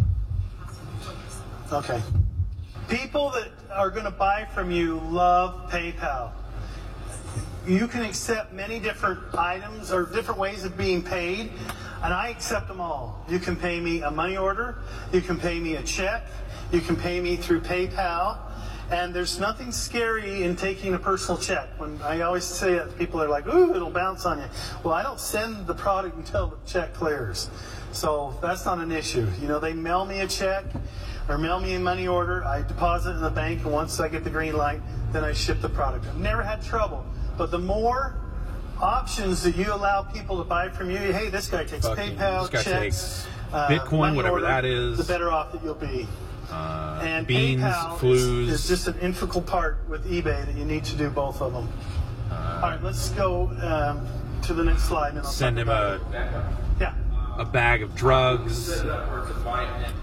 Okay. People that are going to buy from you love PayPal. You can accept many different items or different ways of being paid, and I accept them all. You can pay me a money order, you can pay me a check, you can pay me through PayPal, and there's nothing scary in taking a personal check. When I always say that, people are like, ooh, it'll bounce on you. Well, I don't send the product until the check clears. So that's not an issue. You know, they mail me a check or mail me a money order, I deposit it in the bank, and once I get the green light, then I ship the product. I've never had trouble. But the more options that you allow people to buy from you, hey, this guy takes Fucking- PayPal, this guy checks, takes Bitcoin, money whatever order, that is. the better off that you'll be. Uh, And beans, PayPal flues. is, is just an integral part with eBay that you need to do both of them. Uh, All right, let's go um, to the next slide. And I'll send talk him about a, it. Yeah. a bag of drugs. Set it up where it's a buy it and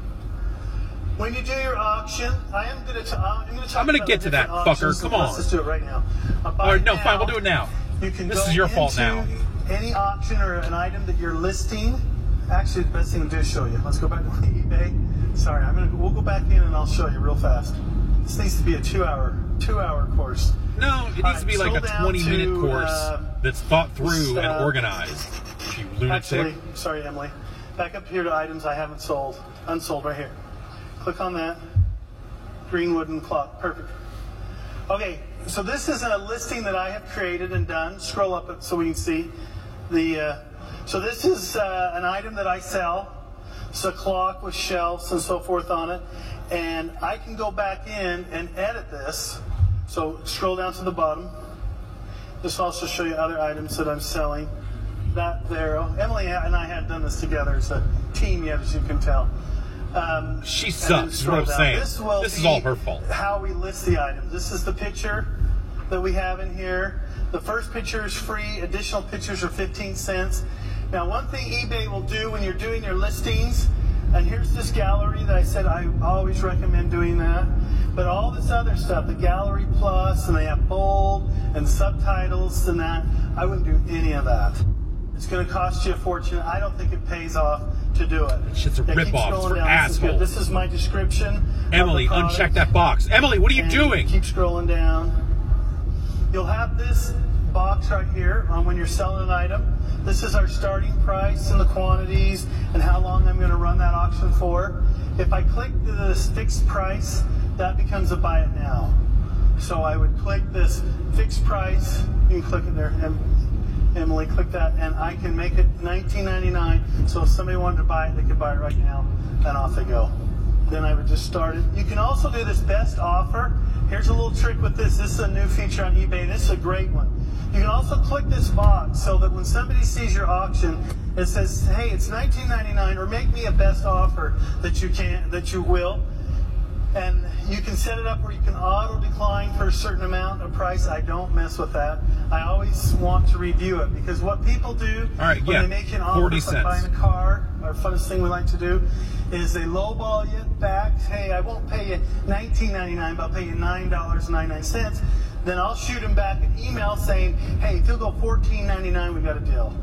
When you do your auction, I am going to. I'm going to talk. I'm gonna about get the to that, different fucker. auctions. Come Let's on. just do it right now. A buy Or it no, now, fine, we'll do it now. You can This go is your fault into now. Any auction or an item that you're listing. Actually, the best thing to do is show you. Let's go back to eBay. Sorry, I'm gonna. We'll go back in and I'll show you real fast. This needs to be a two-hour, two-hour course. No, it needs All to be right, like a scroll down twenty minute to, course uh, that's thought through this, uh, and organized. You lunatic. Actually, sorry, Emily. Back up here to items I haven't sold. Unsold right here. Click on that. Green wooden clock. Perfect. Okay, so this is a listing that I have created and done. Scroll up it so we can see the. Uh, so this is uh, an item that I sell. It's a clock with shelves and so forth on it. And I can go back in and edit this. So scroll down to the bottom. This will also show you other items that I'm selling. That there. Emily and I had done this together as a team yet, as you can tell. Um, She and sucks, then is scroll what I'm down. saying. This, will This is be all her fault. How we list the items. This is the picture that we have in here. The first picture is free. Additional pictures are fifteen cents. Now, one thing eBay will do when you're doing your listings, and here's this gallery that I said I always recommend doing that. But all this other stuff, the Gallery Plus, and they have bold and subtitles and that, I wouldn't do any of that. It's going to cost you a fortune. I don't think it pays off to do it. Shit's a Yeah, keep ripoff. It's scrolling for down. This is good. assholes. This is my description. of the Emily, product. uncheck that box. Emily, what are you And doing? Keep scrolling down. You'll have this box right here on when you're selling an item. This is our starting price and the quantities and how long I'm going to run that auction for. If I click this fixed price, that becomes a buy it now. So I would click this fixed price. You can click it there. Em- Emily, click that, and I can make it nineteen ninety-nine. So if somebody wanted to buy it, they could buy it right now, and off they go. Then I would just start it. You can also do this best offer. Here's a little trick with this. This is a new feature on eBay. This is a great one. You can also click this box so that when somebody sees your auction, it says, hey, it's nineteen ninety-nine, or make me a best offer that you can, that you will. And you can set it up where you can auto decline for a certain amount of price. I don't mess with that. I always want to review it, because what people do All right, when yeah, they make you an offer, forty like cents. buying a car, our funnest thing we like to do is they lowball you back. Hey, I won't pay you nineteen ninety-nine, but I'll pay you nine dollars and ninety-nine cents. Then I'll shoot them back an email saying, hey, if you'll go fourteen ninety-nine, we got a deal.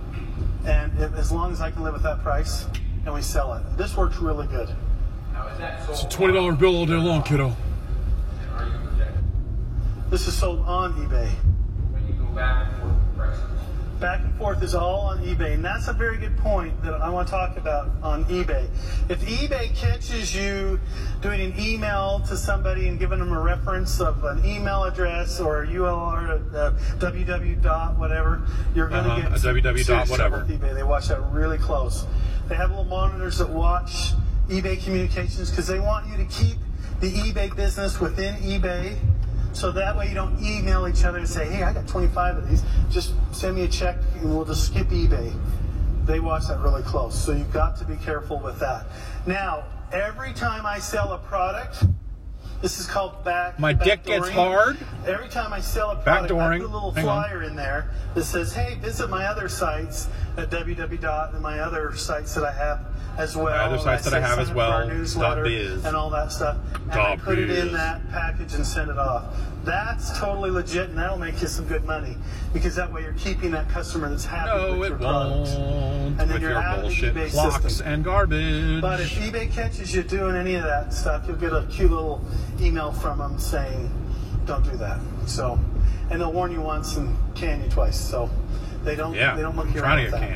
And if, as long as I can live with that price, and we sell it. This works really good. Now, is that sold? It's a twenty dollar bill all day long, kiddo. And are you protected This is sold on eBay. when you go back and forth with prices? Back and forth is all on eBay, and that's a very good point that I want to talk about on eBay. If eBay catches you doing an email to somebody and giving them a reference of an email address or a U R L, uh, www dot whatever, you're going to Uh-huh, get a www dot serious whatever. trouble with eBay. They watch that really close. They have little monitors that watch eBay communications because they want you to keep the eBay business within eBay. So that way you don't email each other and say, hey, I got twenty-five of these. Just send me a check and we'll just skip eBay. They watch that really close. So you've got to be careful with that. Now, every time I sell a product, this is called back. My dick gets backdooring. hard. Every time I sell a product, I Backdooring. put a little Hang on. flyer in there that says, hey, visit my other sites at www dot and my other sites that I have as well. other sites And that I say have as sign up for our well, newsletter dot biz. and all that stuff. And I Dot put it in biz. that package and send it off. That's totally legit, and that'll make you some good money, because that way you're keeping that customer that's happy No, with it your product. won't. And then With you're your out of the bullshit eBay clocks system. and garbage. But if eBay catches you doing any of that stuff, you'll get a cute little email from them saying, don't do that. So, and they'll warn you once and can you twice. So they don't yeah, they don't monkey I'm around trying to with get that.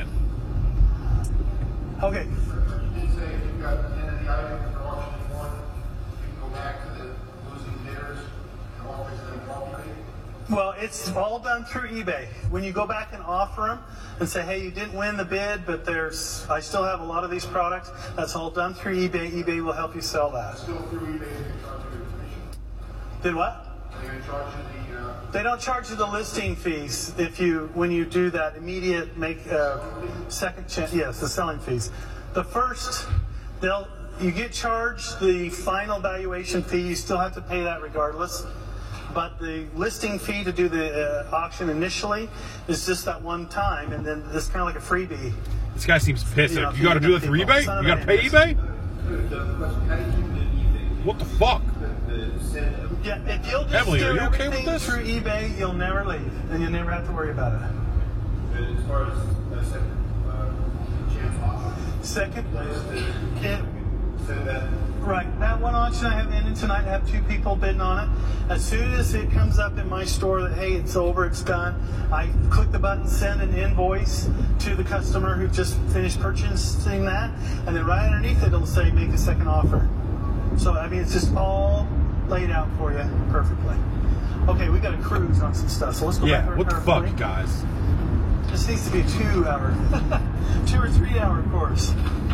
canned. Okay. You did say if you've got ten of the items in auction in one, you can go back to the losing bidders and offer them properly. Well, it's all done through eBay. When you go back and offer them and say, hey, you didn't win the bid, but there's, I still have a lot of these products, that's all done through eBay. eBay will help you sell that. Still through eBay, they can charge you a commission. Did what? They're going to charge you the, uh, They don't charge you the listing fees if you, when you do that immediate make, uh, second chance, yes, the selling fees. The first, they'll, you get charged the final valuation fee, you still have to pay that regardless. But the listing fee to do the uh, auction initially is just that one time, and then it's kind of like a freebie. This guy seems pissed. You know, You, got to do it through people. eBay? It's not You got to about pay interest. eBay? the question, how do you keep the eBay? What the fuck? The, the send, Yeah, if you'll just Emily, do are you okay everything with this? through eBay, you'll never leave, and you'll never have to worry about it. as far as uh, second uh, chance auction, Second, is it, to send that. right, that one auction I have ended tonight, I have two people bidding on it. As soon as it comes up in my store that, hey, it's over, it's done, I click the button, send an invoice to the customer who just finished purchasing that, and then right underneath it, it'll say make a second offer. So, I mean, it's just all laid out for you perfectly. Okay, we got a cruise on some stuff, so let's go back to Yeah, our what the fuck, PowerPoint. guys? This needs to be a two-hour, two or three-hour course.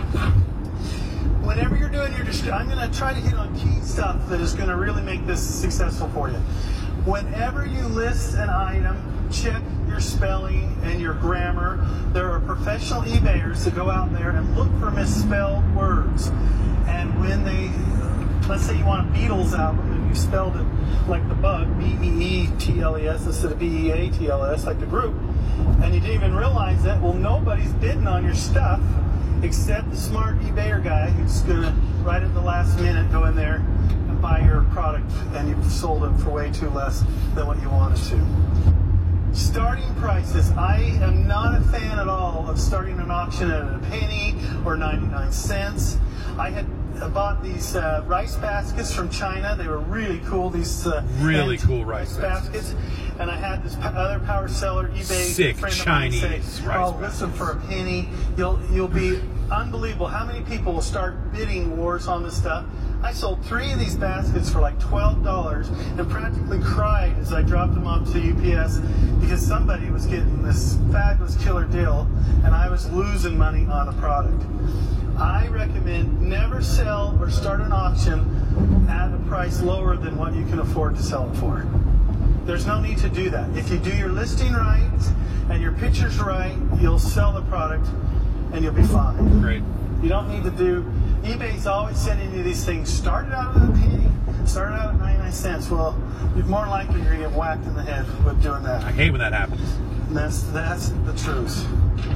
Whenever you're doing your, dist- I'm going to try to hit on key stuff that is going to really make this successful for you. Whenever you list an item, check your spelling and your grammar. There are professional eBayers that go out there and look for misspelled words. And when they, let's say you want a Beatles album and you spelled it like the bug, B E E T L E S instead of B E A T L S, like the group, and you didn't even realize that, well, nobody's bidding on your stuff except the smart eBayer guy who's going to, right at the last minute, go in there and buy your product, and you've sold it for way too less than what you wanted to. Starting prices. I am not a fan at all of starting an auction at a penny or ninety-nine cents. I had bought these uh, rice baskets from China. They were really cool. These uh, Really hand cool rice baskets. And I had this p- other power seller eBay Sick friend of mine say, Chinese rice "Oh, listen, for a penny, you'll you'll be unbelievable. How many people will start bidding wars on this stuff?" I sold three of these baskets for like twelve dollars and practically cried as I dropped them off to U P S because somebody was getting this fabulous killer deal and I was losing money on a product. I recommend never sell or start an auction at a price lower than what you can afford to sell it for. there's no need to do that. If you do your listing right and your pictures right, you'll sell the product and you'll be fine. Great. You don't need to do, eBay's always sending you these things. Started out at a penny, started out at ninety-nine cents. Well, you're more likely you're going to get whacked in the head with doing that. I hate when that happens. And that's, that's the truth.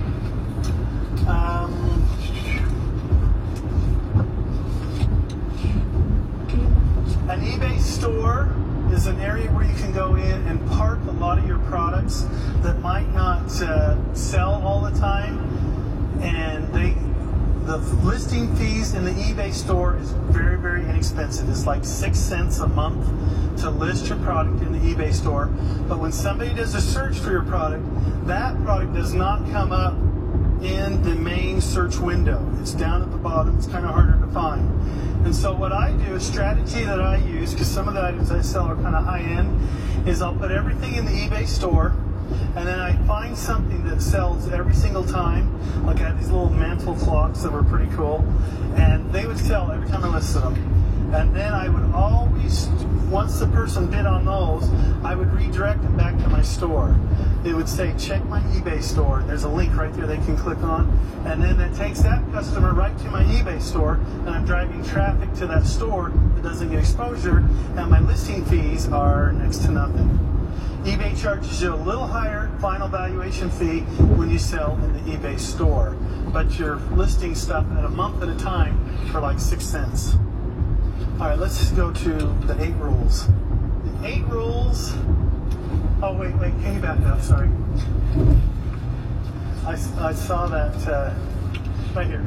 Um, an eBay store is an area where you can go in and park a lot of your products that might not uh, sell all the time. And they, the listing fees in the eBay store is very, very inexpensive. It's like six cents a month to list your product in the eBay store. But when somebody does a search for your product, that product does not come up in the main search window. It's down at the bottom. It's kind of harder to find. And so what I do, a strategy that I use, because some of the items I sell are kind of high end, is I'll put everything in the eBay store, and then I find something that sells every single time. Like I had these little mantle clocks that were pretty cool, and they would sell every time I listed them. And then I would always, once the person bid on those, I would redirect them back to my store. It would say, check my eBay store. There's a link right there they can click on. And then that takes that customer right to my eBay store, and I'm driving traffic to that store that doesn't get exposure, and my listing fees are next to nothing. eBay charges you a little higher final valuation fee when you sell in the eBay store, but you're listing stuff at a month at a time for like six cents. All right, let's go to the eight rules. The eight rules. Oh, wait, wait, can you back up? Sorry. I, I saw that uh, right here.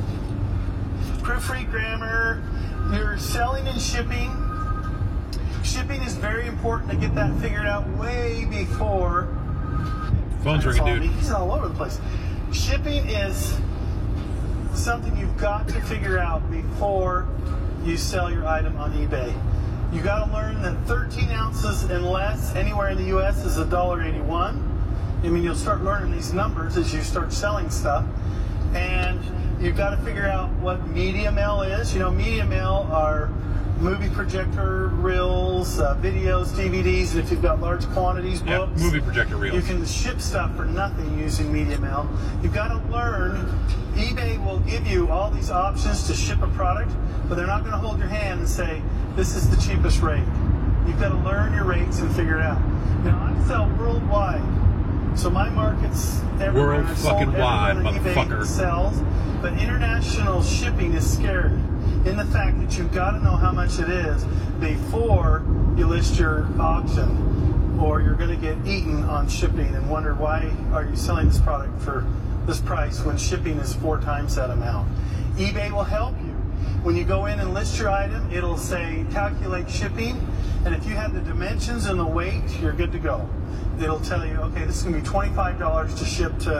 Proofread grammar. You're selling and shipping. Shipping is very important to get that figured out way before. Phone's ringing, dude. He's all over the place. Shipping is something you've got to figure out before you sell your item on eBay. You got to learn that thirteen ounces and less anywhere in the U S is one dollar eighty-one. I mean, you'll start learning these numbers as you start selling stuff. And you've got to figure out what media mail is. You know, media mail are movie projector reels, uh, videos, D V Ds, and if you've got large quantities, Yeah, books, movie projector reels. you can ship stuff for nothing using media mail. You've got to learn. eBay will give you all these options to ship a product, but they're not going to hold your hand and say, this is the cheapest rate. You've got to learn your rates and figure it out. Now, I sell worldwide, so my market's everywhere. World I've sold fucking wide, everywhere that eBay motherfucker. sells, but international shipping is scary in the fact that you've got to know how much it is before you list your auction, or you're going to get eaten on shipping and wonder why are you selling this product for this price when shipping is four times that amount. eBay will help you. When you go in and list your item, it'll say calculate shipping, and if you have the dimensions and the weight, you're good to go. It'll tell you, okay, this is going to be twenty-five dollars to ship to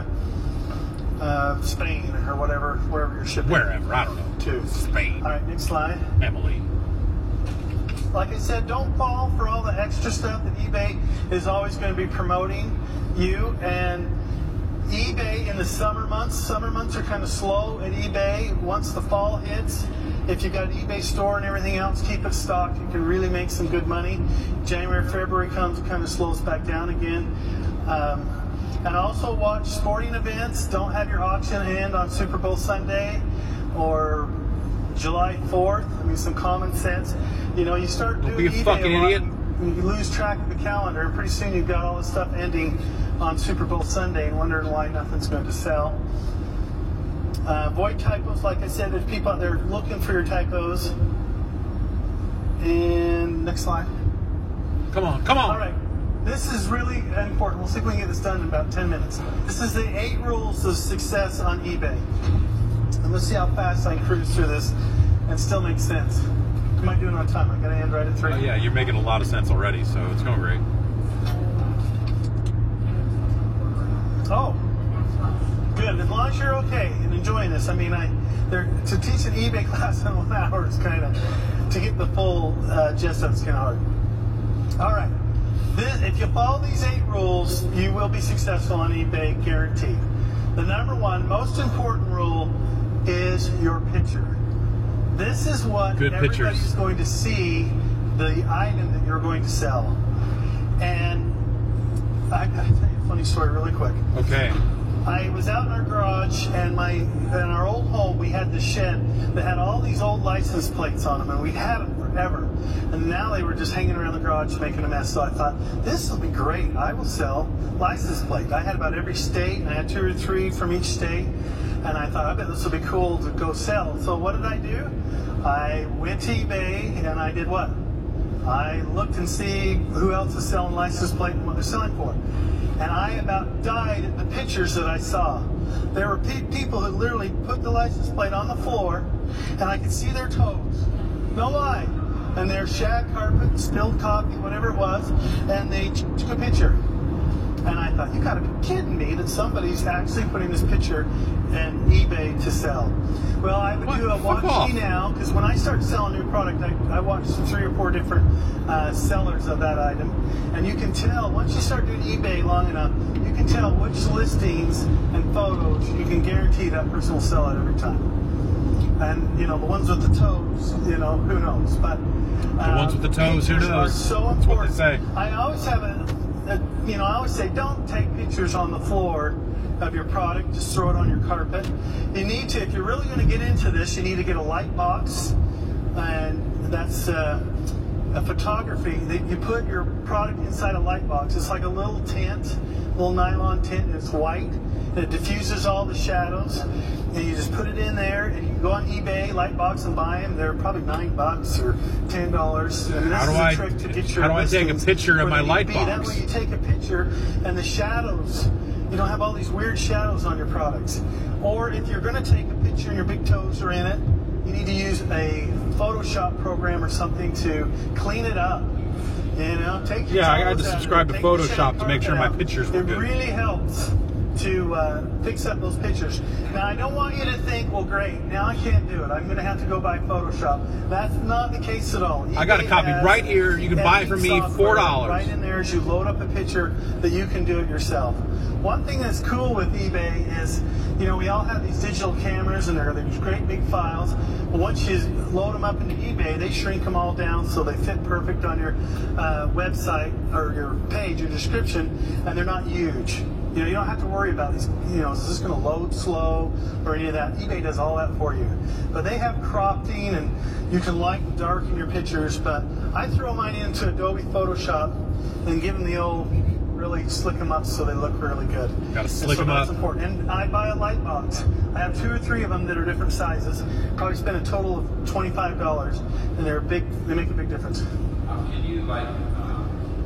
uh, Spain or whatever, wherever you're shipping. Wherever, I don't know. To Spain. All right, next slide. Emily. Like I said, don't fall for all the extra stuff that eBay is always going to be promoting you. And eBay in the summer months, summer months are kind of slow at eBay. Once the fall hits, if you've got an eBay store and everything else, keep it stocked. You can really make some good money. January, February comes, it kind of slows back down again. Um, and also watch sporting events. Don't have your auction end on Super Bowl Sunday or July fourth. I mean, some common sense. You know, you start doing be a eBay fucking a lot, idiot. and you lose track of the calendar, and pretty soon you've got all this stuff ending on Super Bowl Sunday and wondering why nothing's going to sell. Uh, avoid typos, like I said, there's people out there looking for your typos. And next slide. Come on, come on. All right. This is really important. We'll see if we can get this done in about ten minutes. This is the eight rules of success on eBay. And let's see how fast I can cruise through this and still make sense. Am I doing on time? I got to end right at three. Oh, yeah, you're making a lot of sense already, so it's going great. Oh, good. As long as you're okay and enjoying this. I mean, I they're, to teach an eBay class in one hour is kind of, to get the full uh, gist of it's kind of hard. All right. This, if you follow these eight rules, you will be successful on eBay, guaranteed. The number one, most important rule is your picture. This is what Good everybody's pictures. going to see the item that you're going to sell. And I gotta tell you a funny story really quick. Okay. I was out in our garage, and my in our old home we had this shed that had all these old license plates on them, and we'd had them forever. And now they were just hanging around the garage making a mess. So I thought, this will be great. I will sell license plates. I had about every state, and I had two or three from each state. And I thought, I bet this will be cool to go sell. So what did I do? I went to eBay, and I did what? I looked and see who else is selling license plate and what they're selling for. And I about died at the pictures that I saw. There were pe people who literally put the license plate on the floor, and I could see their toes. No lie. And their shag carpet, spilled coffee, whatever it was, and they took a picture. And I thought, you gotta be kidding me that somebody's actually putting this picture in eBay to sell. Well, I would What? do a Fuck watch off. me now, because when I start selling a new product, I, I watch three or four different uh, sellers of that item. And you can tell, once you start doing eBay long enough, you can tell which listings and photos you can guarantee that person will sell it every time. And, you know, the ones with the toes, you know, who knows. But uh, The ones with the toes, who pictures knows? are so That's what they important. say. I always have a, a, you know, I always say, don't take pictures on the floor of your product. Just throw it on your carpet. You need to, if you're really going to get into this, you need to get a light box, and that's uh, a photography. You put your product inside a light box. It's like a little tent, little nylon tent. And it's white. And it diffuses all the shadows. And you just put it in there, and you can go on eBay, Lightbox, and buy them. They're probably nine bucks or ten dollars. And this How do is a I- trick to get your how do I take a listings picture of where my they need to be. Lightbox? That way you take a picture, and the shadows, you don't have all these weird shadows on your products. Or if you're going to take a picture and your big toes are in it, you need to use a Photoshop program or something to clean it up. You know, take your Yeah, I had toes to out, subscribe to take the Photoshop shag to make sure carpet my out. pictures were it good. It really helps to uh, fix up those pictures. Now, I don't want you to think, well, great, now I can't do it. I'm going to have to go buy Photoshop. That's not the case at all. I got a eBay copy has right here. You can buy it from me, editing four software dollars. Right in there as you load up a picture that you can do it yourself. One thing that's cool with eBay is, you know, we all have these digital cameras, and they're these great big files. But once you load them up into eBay, they shrink them all down so they fit perfect on your uh, website or your page, your description, and they're not huge. You know, you don't have to worry about these, you know, is this going to load slow or any of that. eBay does all that for you. But they have cropping, and you can light and darken your pictures. But I throw mine into Adobe Photoshop and give them the old, really slick them up so they look really good. Gotta slick and so 'em that's up. important. And I buy a light box. I have two or three of them that are different sizes. Probably spend a total of twenty-five dollars, and they're big. They make a big difference. Um, can you like uh,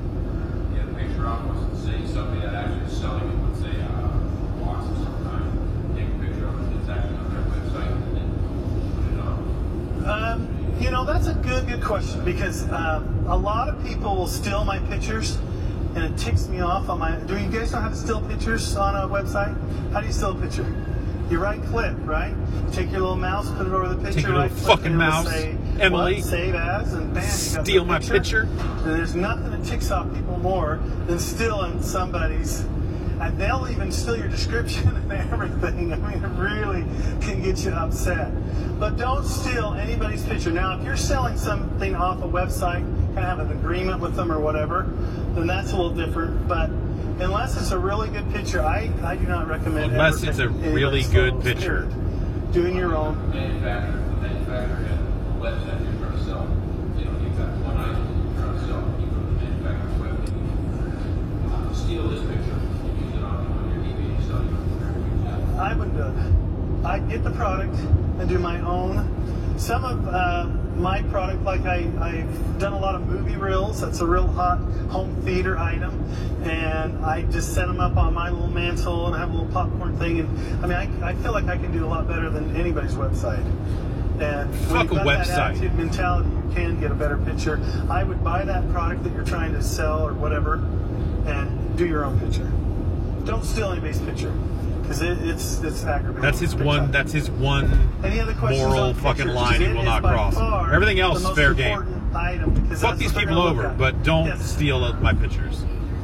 get a picture off us and say somebody that actually is selling it, let's say uh, box of some kind, take a picture of it that's actually on their website and then put it on? Um, you know, that's a good, good question, because um, a lot of people will steal my pictures, and it ticks me off on my. Do you guys know how to steal pictures on a website? How do you steal a picture? You right click, right? You take your little mouse, put it over the picture. Take your right little click, fucking and it'll mouse, say, Emily. what? Save as, and bam, you got Steal the my picture. And there's nothing that ticks off people more than stealing somebody's. And they'll even steal your description and everything. I mean, it really can get you upset. But don't steal anybody's picture. Now, if you're selling something off a website, kind of have an agreement with them or whatever, then that's a little different. But unless it's a really good picture, I, I do not recommend Unless ever it's a taking really anybody's good photos, picture. period. Doing your own. Manufacturer, the manufacturer and the website you're trying to sell. You know, you've got one item that you're trying to sell. You go to the manufacturer's website. Uh, steal this picture and use it on, on your eBay to sell you. I would do it. I'd get the product and do my own. Some of uh, my product, like I, I've done a lot of movie reels. That's a real hot home theater item. And I just set them up on my little mantle and have a little popcorn thing. And I mean, I, I feel like I can do a lot better than anybody's website. And when Fuck a you've got that website. attitude mentality, you can get a better picture. I would buy that product that you're trying to sell or whatever and do your own picture. Don't steal anybody's picture. Because it, it's it's aggravating. That's his Big one. time. That's his one Any other questions moral on fucking pictures? line he It will is not by cross. far Everything else the is most fair game. important item, because Fuck that's these what they're people gonna look over, at. but don't Yes. steal my pictures.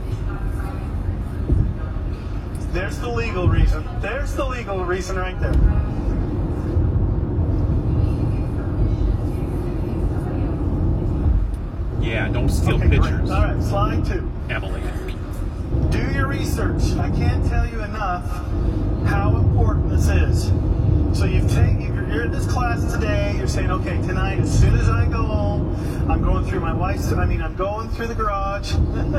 There's the legal reason. There's the legal reason right there. Yeah, don't don't steal Okay, great. pictures. All right, slide two. Emily. Do your research. I can't tell you enough how important this is. So you've taken, you're, you're in this class today, you're saying, okay, tonight, as soon as I go home, I'm going through my wife's, I mean, I'm going through the garage, and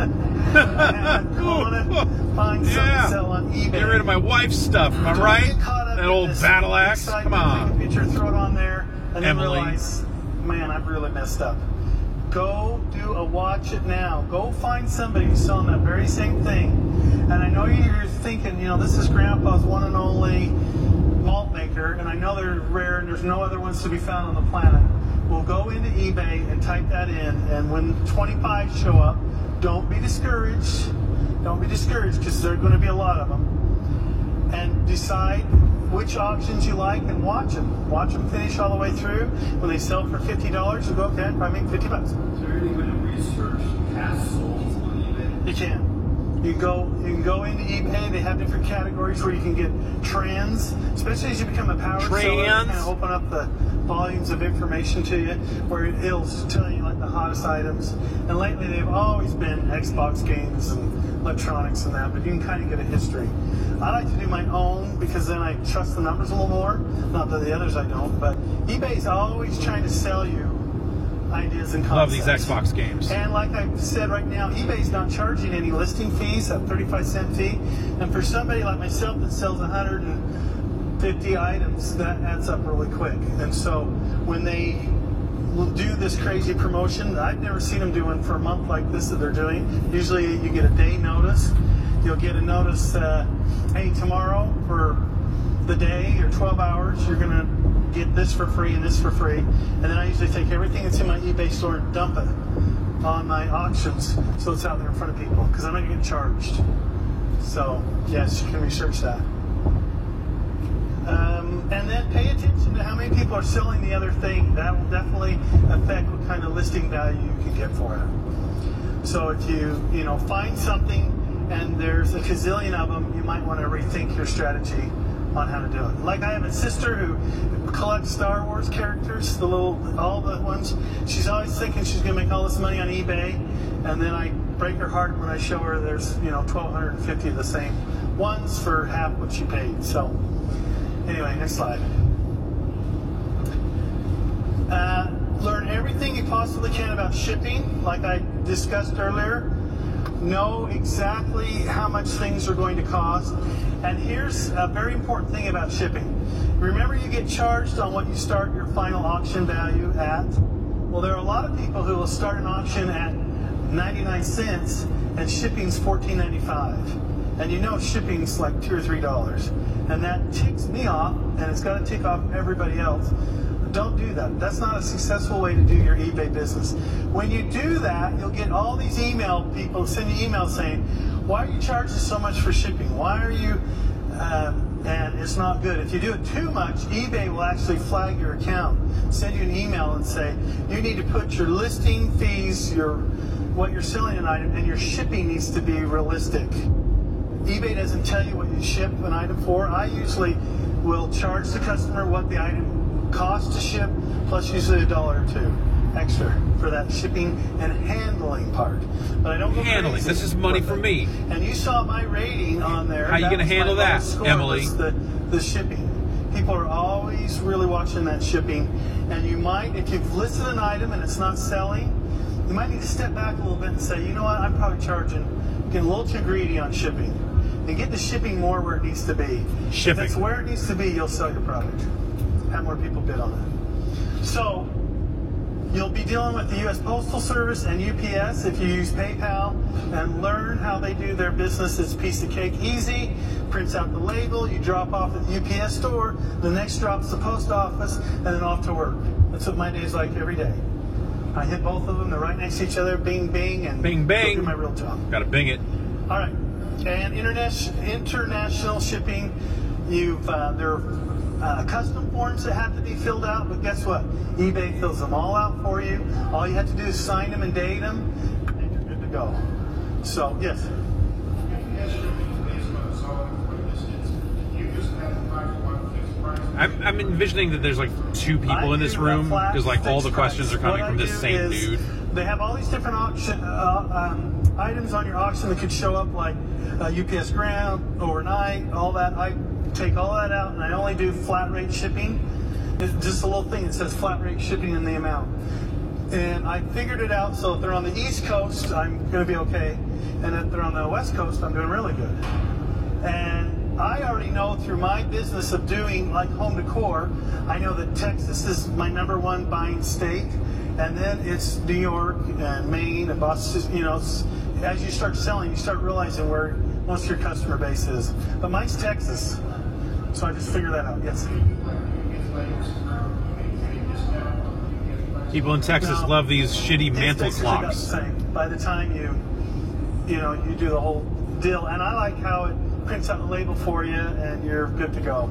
I'm going to find something Yeah. to sell on eBay. Get rid of my wife's stuff, am I Don't right? get caught up That in old this battle axe? excitement, Come on. take a picture, throw it on there, and then Emily. realize, man, I've really messed up. Go do a watch it now. Go find somebody who's selling that very same thing. And I know you're thinking, you know, this is Grandpa's one and only malt maker, and I know they're rare and there's no other ones to be found on the planet. Well, go into eBay and type that in, and when twenty-five show up, don't be discouraged. Don't be discouraged, because there are going to be a lot of them. And decide which auctions you like and watch them. Watch them finish all the way through. When they sell for fifty dollars, you go, okay, I'd probably make fifty bucks. Is there any way to research past solds on eBay? You can. You can go you can go into eBay. They have different categories where you can get trends, especially as you become a power seller. Trends? Kind of open up the volumes of information to you, where it'll tell you like the hottest items. And lately, they've always been Xbox games and electronics and that, but you can kind of get a history. I like to do my own because then I trust the numbers a little more. Not that the others I don't, but eBay's always trying to sell you ideas and concepts. Love these Xbox games. And like I said right now, eBay's not charging any listing fees, that thirty-five cent fee. And for somebody like myself that sells one hundred fifty items, that adds up really quick. And so when they will do this crazy promotion, I've never seen them doing for a month like this that they're doing. Usually you get a day notice. You'll get a notice, uh, hey, tomorrow for the day or twelve hours, you're going to get this for free and this for free. And then I usually take everything that's in my eBay store and dump it on my auctions so it's out there in front of people, because I'm not going to get charged. So, yes, you can research that. Um, and then pay attention to how many people are selling the other thing. That will definitely affect what kind of listing value you can get for it. So if you, you know, find something and there's a gazillion of them, you might want to rethink your strategy on how to do it. Like I have a sister who collects Star Wars characters, the little, all the ones. She's always thinking she's going to make all this money on eBay, and then I break her heart when I show her there's, you know, twelve fifty of the same ones for half what she paid. So anyway, next slide. Uh, learn everything you possibly can about shipping, like I discussed earlier. Know exactly how much things are going to cost. And here's a very important thing about shipping. Remember, you get charged on what you start your final auction value at. Well, there are a lot of people who will start an auction at ninety-nine cents and shipping's fourteen ninety-five. And you know shipping's like two or three dollars. And that ticks me off, and it's got to tick off everybody else. Don't do that. That's not a successful way to do your eBay business. When you do that, you'll get all these email people send you emails saying, why are you charging so much for shipping? Why are you, um, and it's not good. If you do it too much, eBay will actually flag your account, send you an email and say, you need to put your listing fees, your what you're selling an item, and your shipping needs to be realistic. eBay doesn't tell you what you ship an item for. I usually will charge the customer what the item cost to ship, plus usually a dollar or two extra for that shipping and handling part. But I don't go Handling. crazy This is money with for it. me. And you saw my rating on there. How you That gonna was my handle that, lowest score, Emily? was The, the shipping. People are always really watching that shipping. And you might, if you've listed an item and it's not selling, you might need to step back a little bit and say, you know what, I'm probably charging, getting a little too greedy on shipping. And get the shipping more where it needs to be. Shipping. If it's where it needs to be, you'll sell your product. Have more people bid on it. So you'll be dealing with the U S Postal Service and U P S if you use PayPal, and learn how they do their business. It's a piece of cake easy. Prints out the label, you drop off at the U P S store, the next drop's the post office, and then off to work. That's what my day's like every day. I hit both of them, they're right next to each other, bing, bing, and Bing, bing. go do my real job. Gotta bing it. All right, and internet, international shipping, you've uh, there are uh, custom forms that have to be filled out, but guess what? eBay fills them all out for you. All you have to do is sign them and date them, and you're good to go. So, yes? You just have to buy one fixed price I'm, I'm envisioning that there's like two people I in this do a room flat because like all the fixed questions are price. coming What from I this do same is dude. They have all these different auction uh, um, items on your auction that could show up, like uh, U P S ground, overnight, all that. I take all that out and I only do flat rate shipping. It's just a little thing that says flat rate shipping in the amount. And I figured it out, so if they're on the East Coast, I'm going to be okay. And if they're on the West Coast, I'm doing really good. And I already know through my business of doing like home decor, I know that Texas is my number one buying state. And then it's New York and Maine and Boston. You know, as you start selling, you start realizing where most of your customer base is. But mine's Texas, so I just figured that out. Yes. People in Texas No, love these shitty It's mantle basically about clocks. the same. By the time you, you know, you do the whole deal, and I like how it prints out the label for you, and you're good to go.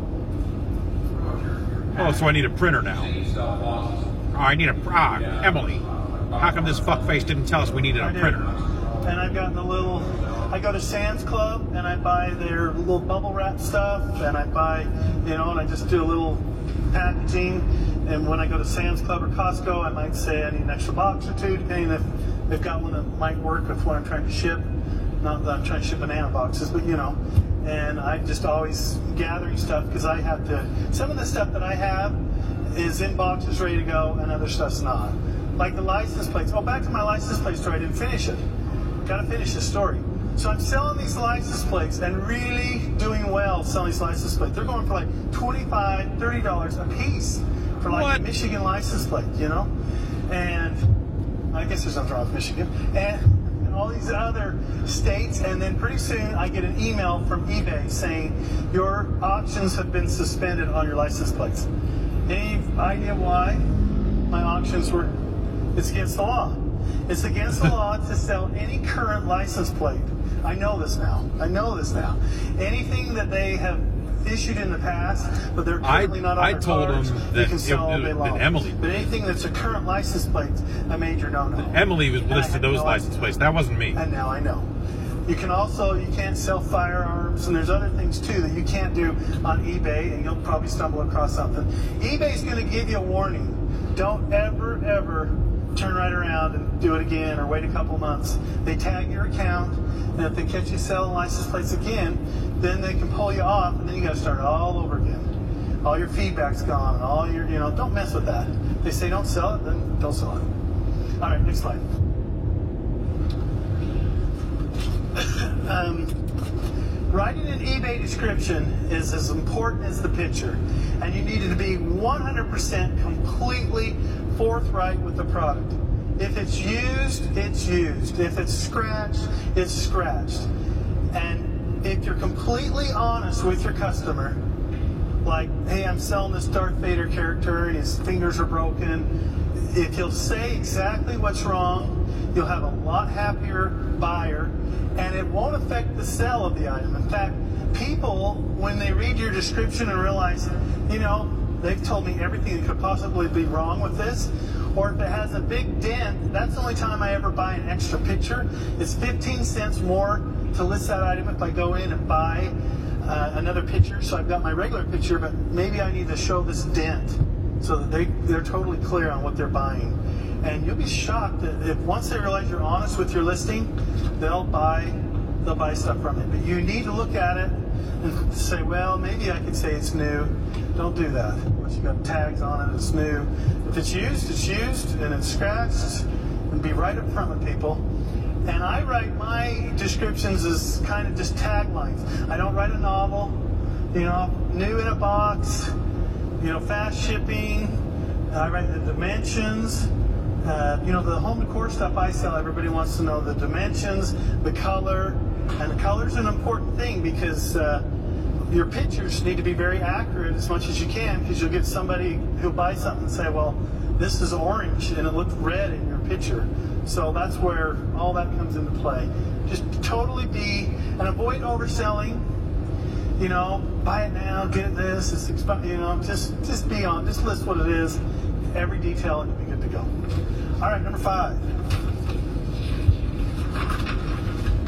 Oh, so I need a printer now. You sell boxes. Oh, I need a ah, Emily. How come this fuckface didn't tell us we needed I a do. printer? And I've gotten a little. I go to Sam's Club and I buy their little bubble wrap stuff, and I buy, you know, and I just do a little packaging. And when I go to Sam's Club or Costco, I might say I need an extra box or two, depending if they've got one that might work with what I'm trying to ship. Not that I'm trying to ship banana boxes, but you know. And I just always gathering stuff because I have to. Some of the stuff that I have is in boxes ready to go, and other stuff's not. Like the license plates. Oh, back to my license plate story. I didn't finish it. Got to finish the story. So I'm selling these license plates and really doing well selling these license plates. They're going for like twenty-five dollars, thirty dollars a piece for like What? a Michigan license plate, you know? And I guess there's nothing wrong with Michigan. And all these other states, and then pretty soon I get an email from eBay saying your auctions have been suspended on your license plates. Any idea why my auctions were? It's against the law. It's against the law to sell any current license plate. I know this now. I know this now. Anything that they have issued in the past, but they're I- currently not on I their told cards, them they that can sell it- all day that long. Emily- But anything that's a current license plate, a major no-no. Emily was And I listed had those no license idea. plates. That wasn't me. And now I know. You can also, you can't sell firearms, and there's other things too that you can't do on eBay, and you'll probably stumble across something. eBay's going to give you a warning. Don't ever, ever turn right around and do it again, or wait a couple months. They tag your account, and if they catch you selling license plates again, then they can pull you off, and then you got to start all over again. All your feedback's gone, and all your, you know, don't mess with that. If they say don't sell it, then don't sell it. All right, next slide. um, writing an eBay description is as important as the picture, and you need to be one hundred percent completely forthright with the product. If it's used, it's used. If it's scratched, it's scratched. And if you're completely honest with your customer, like, hey, I'm selling this Darth Vader character, his fingers are broken, if you'll say exactly what's wrong, you'll have a lot happier buyer, and it won't affect the sale of the item. In fact, people, when they read your description and realize, you know, they've told me everything that could possibly be wrong with this, or if it has a big dent, that's the only time I ever buy an extra picture. It's fifteen cents more to list that item if I go in and buy uh, another picture. So I've got my regular picture, but maybe I need to show this dent so that they, they're totally clear on what they're buying. And you'll be shocked that if once they realize you're honest with your listing, they'll buy they'll buy stuff from it. But you need to look at it and say, well, maybe I could say it's new. Don't do that. Once you got tags on it, it's new. If it's used, it's used, and it's scratched, and be right up front with people. And I write my descriptions as kind of just taglines. I don't write a novel, you know, new in a box, you know, fast shipping. I write the dimensions. Uh, you know, the home decor stuff I sell, everybody wants to know the dimensions, the color, and the color's an important thing because uh, your pictures need to be very accurate as much as you can, because you'll get somebody who'll buy something and say, well, this is orange and it looked red in your picture. So that's where all that comes into play. Just totally be, and avoid overselling. You know, buy it now, get this, it's exp- you know, just just be on, just list what it is, every detail, and you'll be good to go. All right, number five.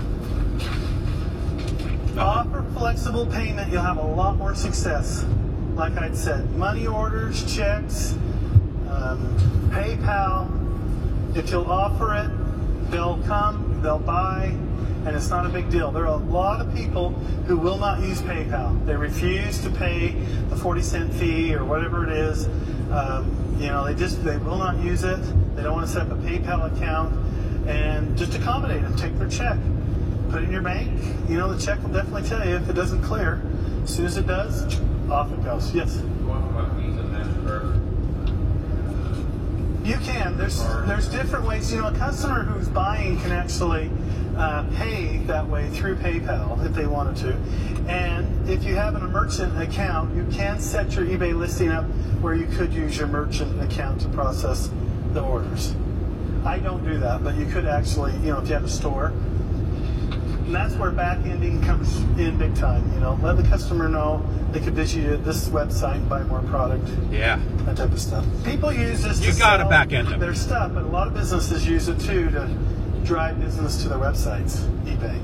Offer flexible payment, you'll have a lot more success. like I said, money orders, checks, um, PayPal. If you'll offer it, they'll come, they'll buy, and it's not a big deal. There are a lot of people who will not use PayPal. They refuse to pay the forty cent fee or whatever it is. Um, you know, they just, they will not use it. They don't want to set up a PayPal account, and just accommodate them. Take their check, put it in your bank. You know, the check will definitely tell you if it doesn't clear. As soon as it does, off it goes. Yes? Going from a Visa, MasterCard. You can. There's there's different ways. You know, a customer who's buying can actually uh, pay that way through PayPal if they wanted to. And if you have a merchant account, you can set your eBay listing up where you could use your merchant account to process the orders. I don't do that, but you could actually, you know, if you have a store. And that's where back-ending comes in big time. You know, let the customer know they could visit you at this website and buy more product. Yeah. That type of stuff. People use this You to gotta sell back-end them. their stuff, but a lot of businesses use it too to drive business to their websites, eBay.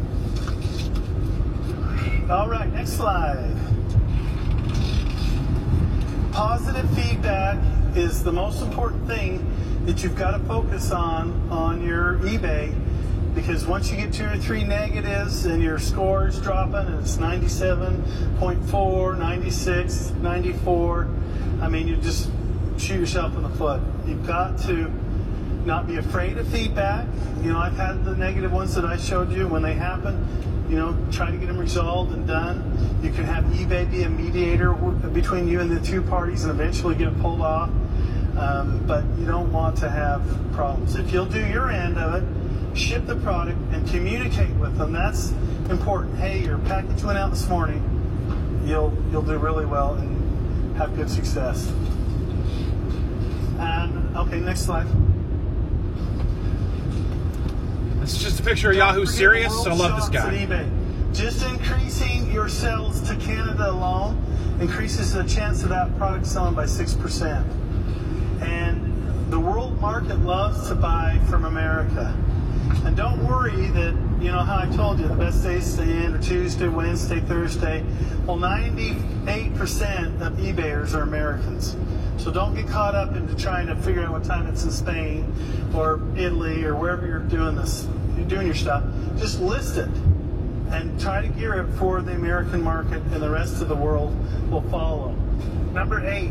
All right, next slide. Positive feedback is the most important thing that you've got to focus on on your eBay, because once you get two or three negatives and your score is dropping and it's ninety-seven point four, ninety-six, ninety-four, I mean, you just shoot yourself in the foot. You've got to not be afraid of feedback. You know, I've had the negative ones that I showed you. When they happen, you know, try to get them resolved and done. You can have eBay be a mediator between you and the two parties and eventually get it pulled off. Um, but you don't want to have problems. If you'll do your end of it, ship the product and communicate with them. That's important. Hey, your package went out this morning. You'll you'll do really well and have good success. And okay, next slide. This is just a picture of Yahoo Forget Serious. the I world love this shops at guy. eBay. Just increasing your sales to Canada alone increases the chance of that product selling by six percent. And the world market loves to buy from America. And don't worry that, you know how I told you, the best days to end are Tuesday, Wednesday, Thursday. Well, ninety-eight percent of eBayers are Americans. So don't get caught up into trying to figure out what time it's in Spain or Italy or wherever you're doing this, you're doing your stuff. Just list it and try to gear it for the American market, and the rest of the world will follow. Number eight,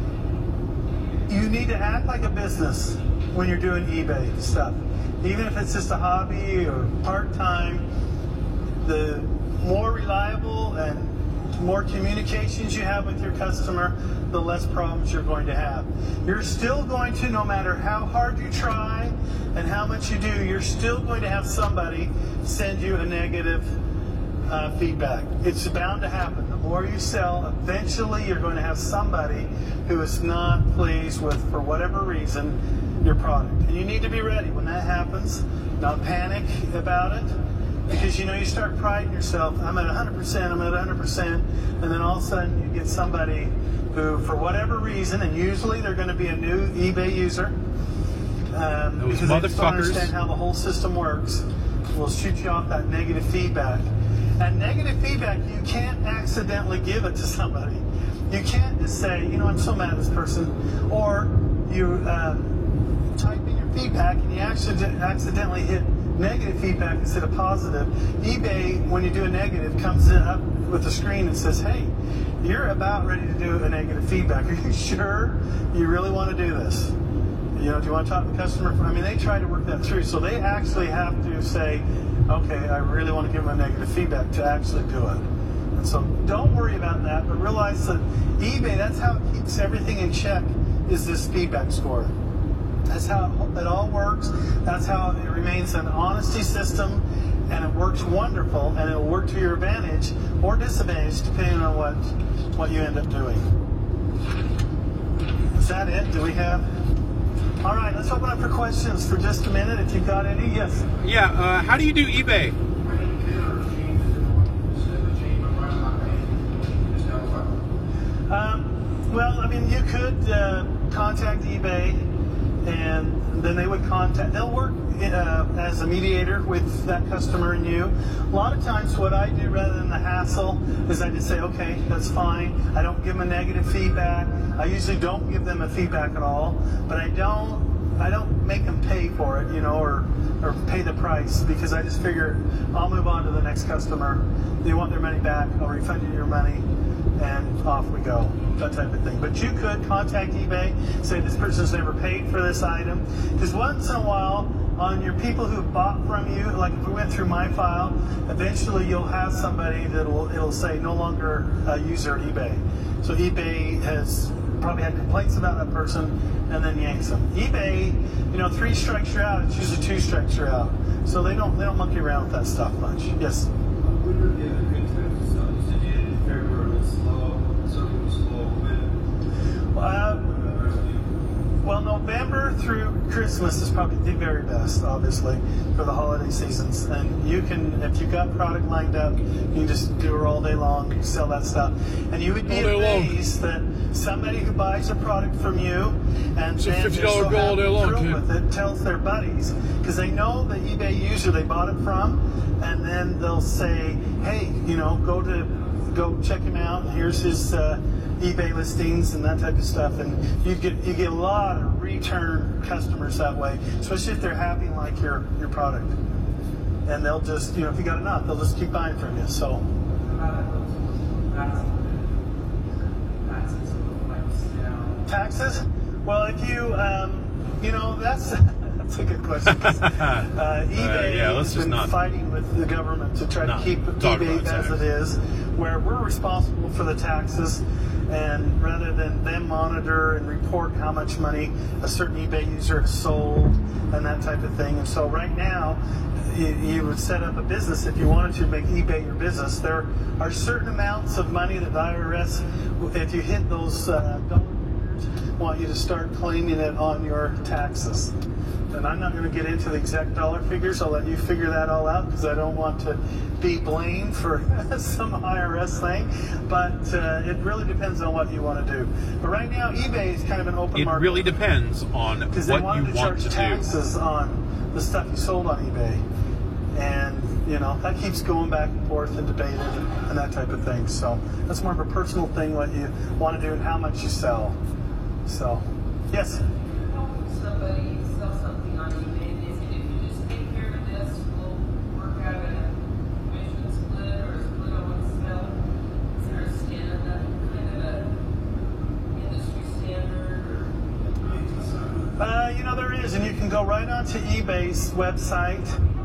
you need to act like a business when you're doing eBay stuff. Even if it's just a hobby or part-time, the more reliable and more communications you have with your customer, the less problems you're going to have. You're still going to, no matter how hard you try and how much you do, you're still going to have somebody send you a negative uh, feedback. It's bound to happen. The more you sell, eventually you're going to have somebody who is not pleased with, for whatever reason, your product. And you need to be ready when that happens. Not panic about it. Because, you know, you start priding yourself, I'm at one hundred percent, I'm at one hundred percent, and then all of a sudden you get somebody who, for whatever reason, and usually they're going to be a new eBay user, um, Those because they just don't motherfuckers. understand how the whole system works, will shoot you off that negative feedback. And negative feedback, you can't accidentally give it to somebody. You can't just say, you know, I'm so mad at this person, or you um, type in your feedback and you actually accidentally hit negative feedback instead of positive. eBay, when you do a negative, comes in up with a screen that says, hey, you're about ready to do a negative feedback. Are you sure you really want to do this? You know, do you want to talk to the customer? I mean, they try to work that through. So they actually have to say, okay, I really want to give them a negative feedback to actually do it. And so don't worry about that, but realize that eBay, that's how it keeps everything in check, is this feedback score. That's how it all works. That's how it remains an honesty system, and it works wonderful, and it'll work to your advantage or disadvantage depending on what what you end up doing. Is that it? Do we have? All right, let's open up for questions for just a minute. If you've got any, yes. Yeah. Uh, how do you do eBay? Um, well, I mean, you could uh, contact eBay and then they would contact, they'll work uh, as a mediator with that customer and you. A lot of times what I do rather than the hassle is I just say, okay, that's fine. I don't give them a negative feedback. I usually don't give them a feedback at all, but I don't I don't make them pay for it, you know, or, or pay the price, because I just figure I'll move on to the next customer. They want their money back, I'll refund you your money, and off we go, that type of thing. But you could contact eBay, say this person's never paid for this item, because once in a while, on your people who bought from you, like if we went through my file, eventually you'll have somebody that'll it'll say no longer a user at eBay. So eBay has probably had complaints about that person and then yanks them. eBay, you know, three strikes you're out, it's usually two strikes you're out. So they don't they don't monkey around with that stuff much. Yes? What are the other good times to sell? You said you did in February, it's slow, so it was slow when? Uh, well, November through Christmas is probably the very best, obviously, for the holiday seasons. And you can, if you've got product lined up, you can just do it all day long, sell that stuff. And you would be All day long. amazed that somebody who buys a product from you and It's a then fifty they're dollar so bill all day happy long, thrilled kid. with it, tells their buddies, because they know the eBay user they bought it from, and then they'll say, hey, you know, go to go check him out. Here's his uh, eBay listings and that type of stuff, and you get you get a lot of return customers that way, especially if they're happy and like your your product, and they'll just, you know, if you got enough, they'll just keep buying from you. So taxes, well, if you um, you know, that's that's a good question. 'Cause, uh, eBay Uh, yeah, let's has just been not- fighting with the government to try not to keep talk eBay about as tax. it is, where we're responsible for the taxes, and rather than them monitor and report how much money a certain eBay user has sold and that type of thing. And so right now, you, you would set up a business if you wanted to make eBay your business. There are certain amounts of money that the I R S, if you hit those uh, dollar figures, want you to start claiming it on your taxes. And I'm not going to get into the exact dollar figures. I'll let you figure that all out, because I don't want to be blamed for some I R S thing. But uh, it really depends on what you want to do. But right now, eBay is kind of an open It market. really depends on Because they what wanted you to want charge to do. taxes on the stuff you sold on eBay. And, you know, that keeps going back and forth and debated and, and that type of thing. So that's more of a personal thing, what you want to do and how much you sell. So, yes? Somebody sell something on eBay, they said if you just take care of this, we'll work out a commission split or a split on what's sell. Is there a standard, that kind of a industry standard or? Uh, you know, there is, and you can go right onto eBay's website.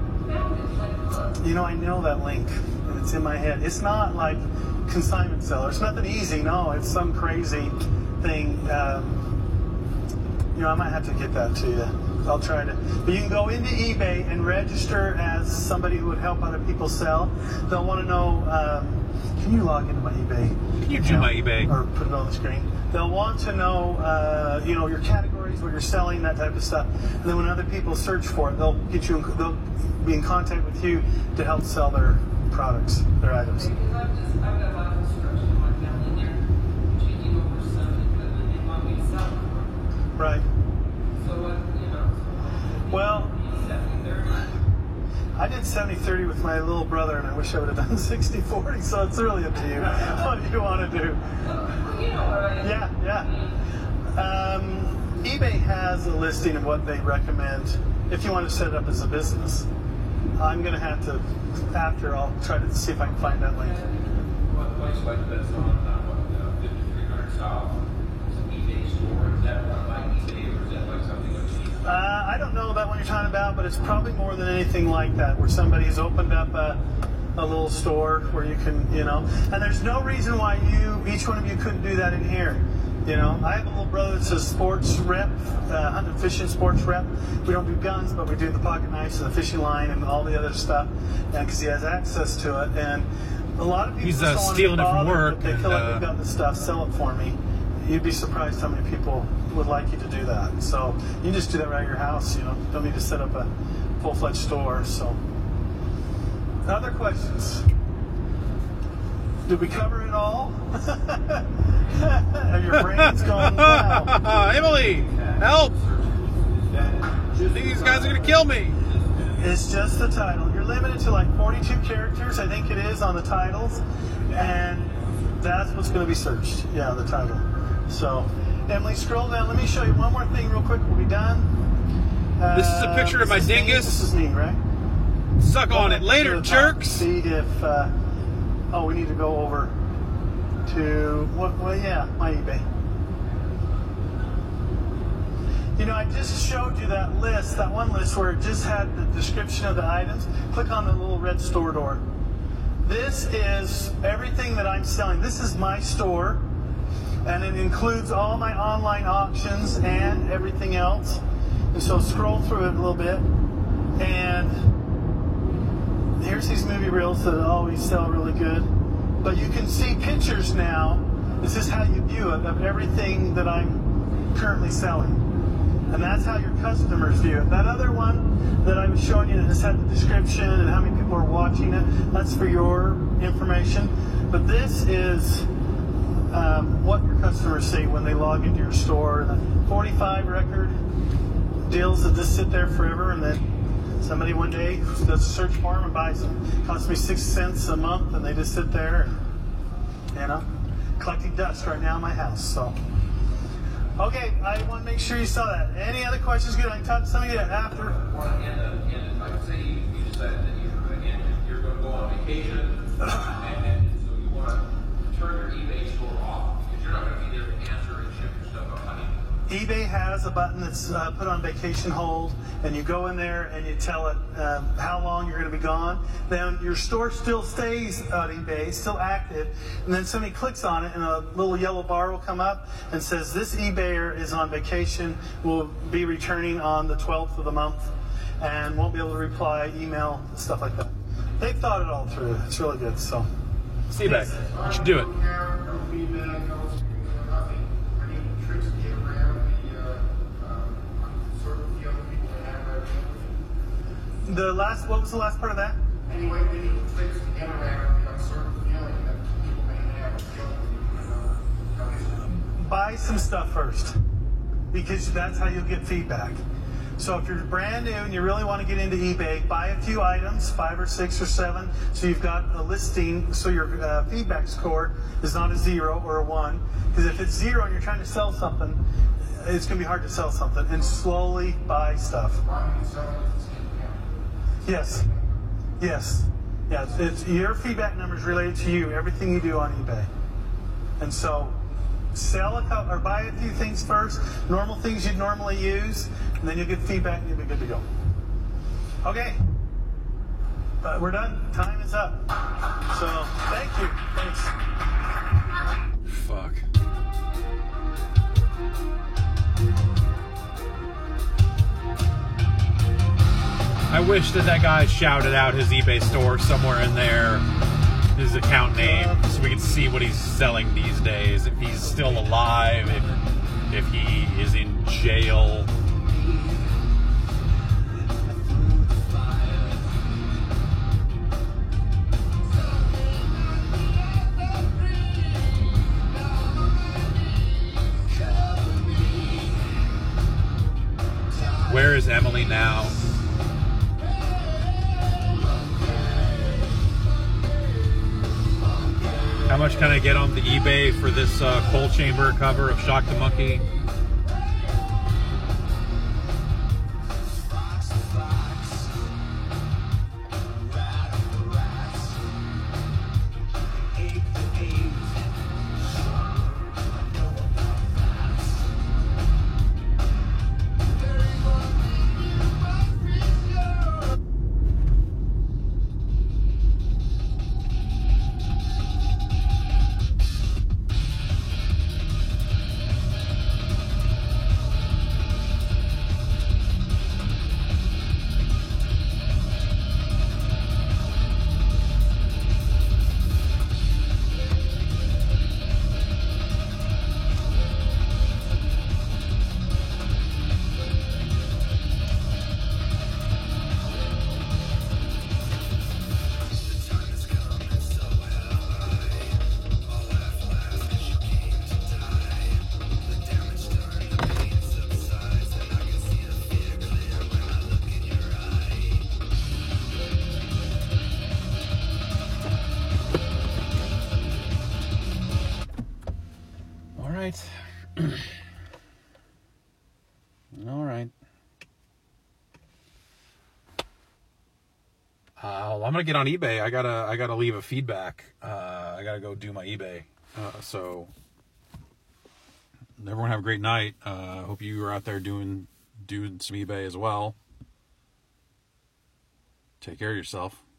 You know, I know that link, and it's in my head. It's not like consignment seller. It's nothing easy. No, it's some crazy thing. Um, you know, I might have to get that to you. I'll try to. But you can go into eBay and register as somebody who would help other people sell. They'll want to know, um, can you log into my eBay? Can you do my eBay? Or put it on the screen. They'll want to know, uh, you know, your categories, what you're selling, that type of stuff. And then when other people search for it, they'll get you, they'll be in contact with you to help sell their products, their items. Because I've just, I've got a lot of construction in my family, they're changing over some equipment, they want me to sell it for them. Right. So what, you know? Well, seventy thirty. I did seventy thirty with my little brother, and I wish I would have done sixty forty, so it's really up to you what you want to do. Well, you know what I mean. Yeah, yeah. Um, eBay has a listing of what they recommend if you want to set it up as a business. I'm going to have to, after, I'll try to see if I can find that link. One place like that's on, uh, what, uh, fifty-three hundred South, is an eBay store, is that run by eBay, or is that like something that you? Uh, I don't know about what you're talking about, but it's probably more than anything like that, where somebody's opened up a, a little store where you can, you know, and there's no reason why you, each one of you couldn't do that in here. You know, I have a little brother that's a sports rep, uh, hunting and fishing sports rep. We don't do guns, but we do the pocket knives and the fishing line and all the other stuff, and because he has access to it. And a lot of people He's, just uh, don't want stealing to it be from bothered, work but they and, feel like uh, they've got the stuff, sell it for me. You'd be surprised how many people would like you to do that. So you can just do that right at your house. You know, don't need to set up a full-fledged store. So, other questions? Did we cover it all? Are your brains going, wow? Emily, help! guys are gonna kill me. It's just the title. You're limited to like forty-two characters, I think it is, on the titles, and that's what's going to be searched. Yeah, the title. So, Emily, scroll down. Let me show you one more thing real quick. We'll be done. Uh, This is a picture of my this is me. dingus. This is me, right? Suck on Go it back later, to the top. jerks. See if. Uh, oh, we need to go over to what? Well, yeah, my eBay. You know, I just showed you that list, that one list where it just had the description of the items. Click on the little red store door. This is everything that I'm selling. This is my store, and it includes all my online auctions and everything else. And so scroll through it a little bit, and here's these movie reels that always sell really good. But you can see pictures now. This is how you view it, of everything that I'm currently selling. And that's how your customers view it. That other one that I was showing you that just had the description and how many people are watching it, that's for your information. But this is um, what your customers see when they log into your store. The forty-five record deals that just sit there forever, and then somebody one day does a search for them and buys them. It costs me six cents a month, and they just sit there and, you know, collecting dust right now in my house. So. Okay, I want to make sure you saw that. Any other questions? Good. I can talk to some of you after. Well, and, uh, and like say you, you decided that you're, again, you're going to go on vacation, and, and so you want to turn your eBay store off because you're not going to be there to answer and ship your stuff up. I mean, eBay has a button that's uh, put on vacation hold, and you go in there and you tell it uh, how long you're going to be gone. Then your store still stays on eBay, still active, and then somebody clicks on it and a little yellow bar will come up and says, this eBayer is on vacation, will be returning on the twelfth of the month, and won't be able to reply, email, stuff like that. They've thought it all through. It's really good. So, See you back. You should do it. the last, what was the last part of that? Anyway, any tricks to get around the uncertain feeling that people may have of guilt when you know, Buy some stuff first, because that's how you'll get feedback. So if you're brand new and you really want to get into eBay, buy a few items, five or six or seven, so you've got a listing, so your uh, feedback score is not a zero or a one. Because if it's zero and you're trying to sell something, it's going to be hard to sell something. And slowly buy stuff. buying and selling is the same account. Yes. Yes. Yeah. It's, your feedback number is related to you, everything you do on eBay. And so sell a couple, or buy a few things first, normal things you'd normally use, and then you'll get feedback and you'll be good to go. Okay. But we're done. Time is up. So thank you. Thanks. Fuck. I wish that that guy shouted out his eBay store somewhere in there, his account name, so we could see what he's selling these days. If he's still alive, if, if he is in jail. Where is Emily now? How much can I get on the eBay for this uh, coal chamber cover of Shock the Monkey? right. All right. Uh, well, I'm gonna get on eBay. I gotta, I gotta leave a feedback. Uh, I gotta go do my eBay. Uh, so, everyone have a great night. Uh, hope you are out there doing, doing some eBay as well. Take care of yourself.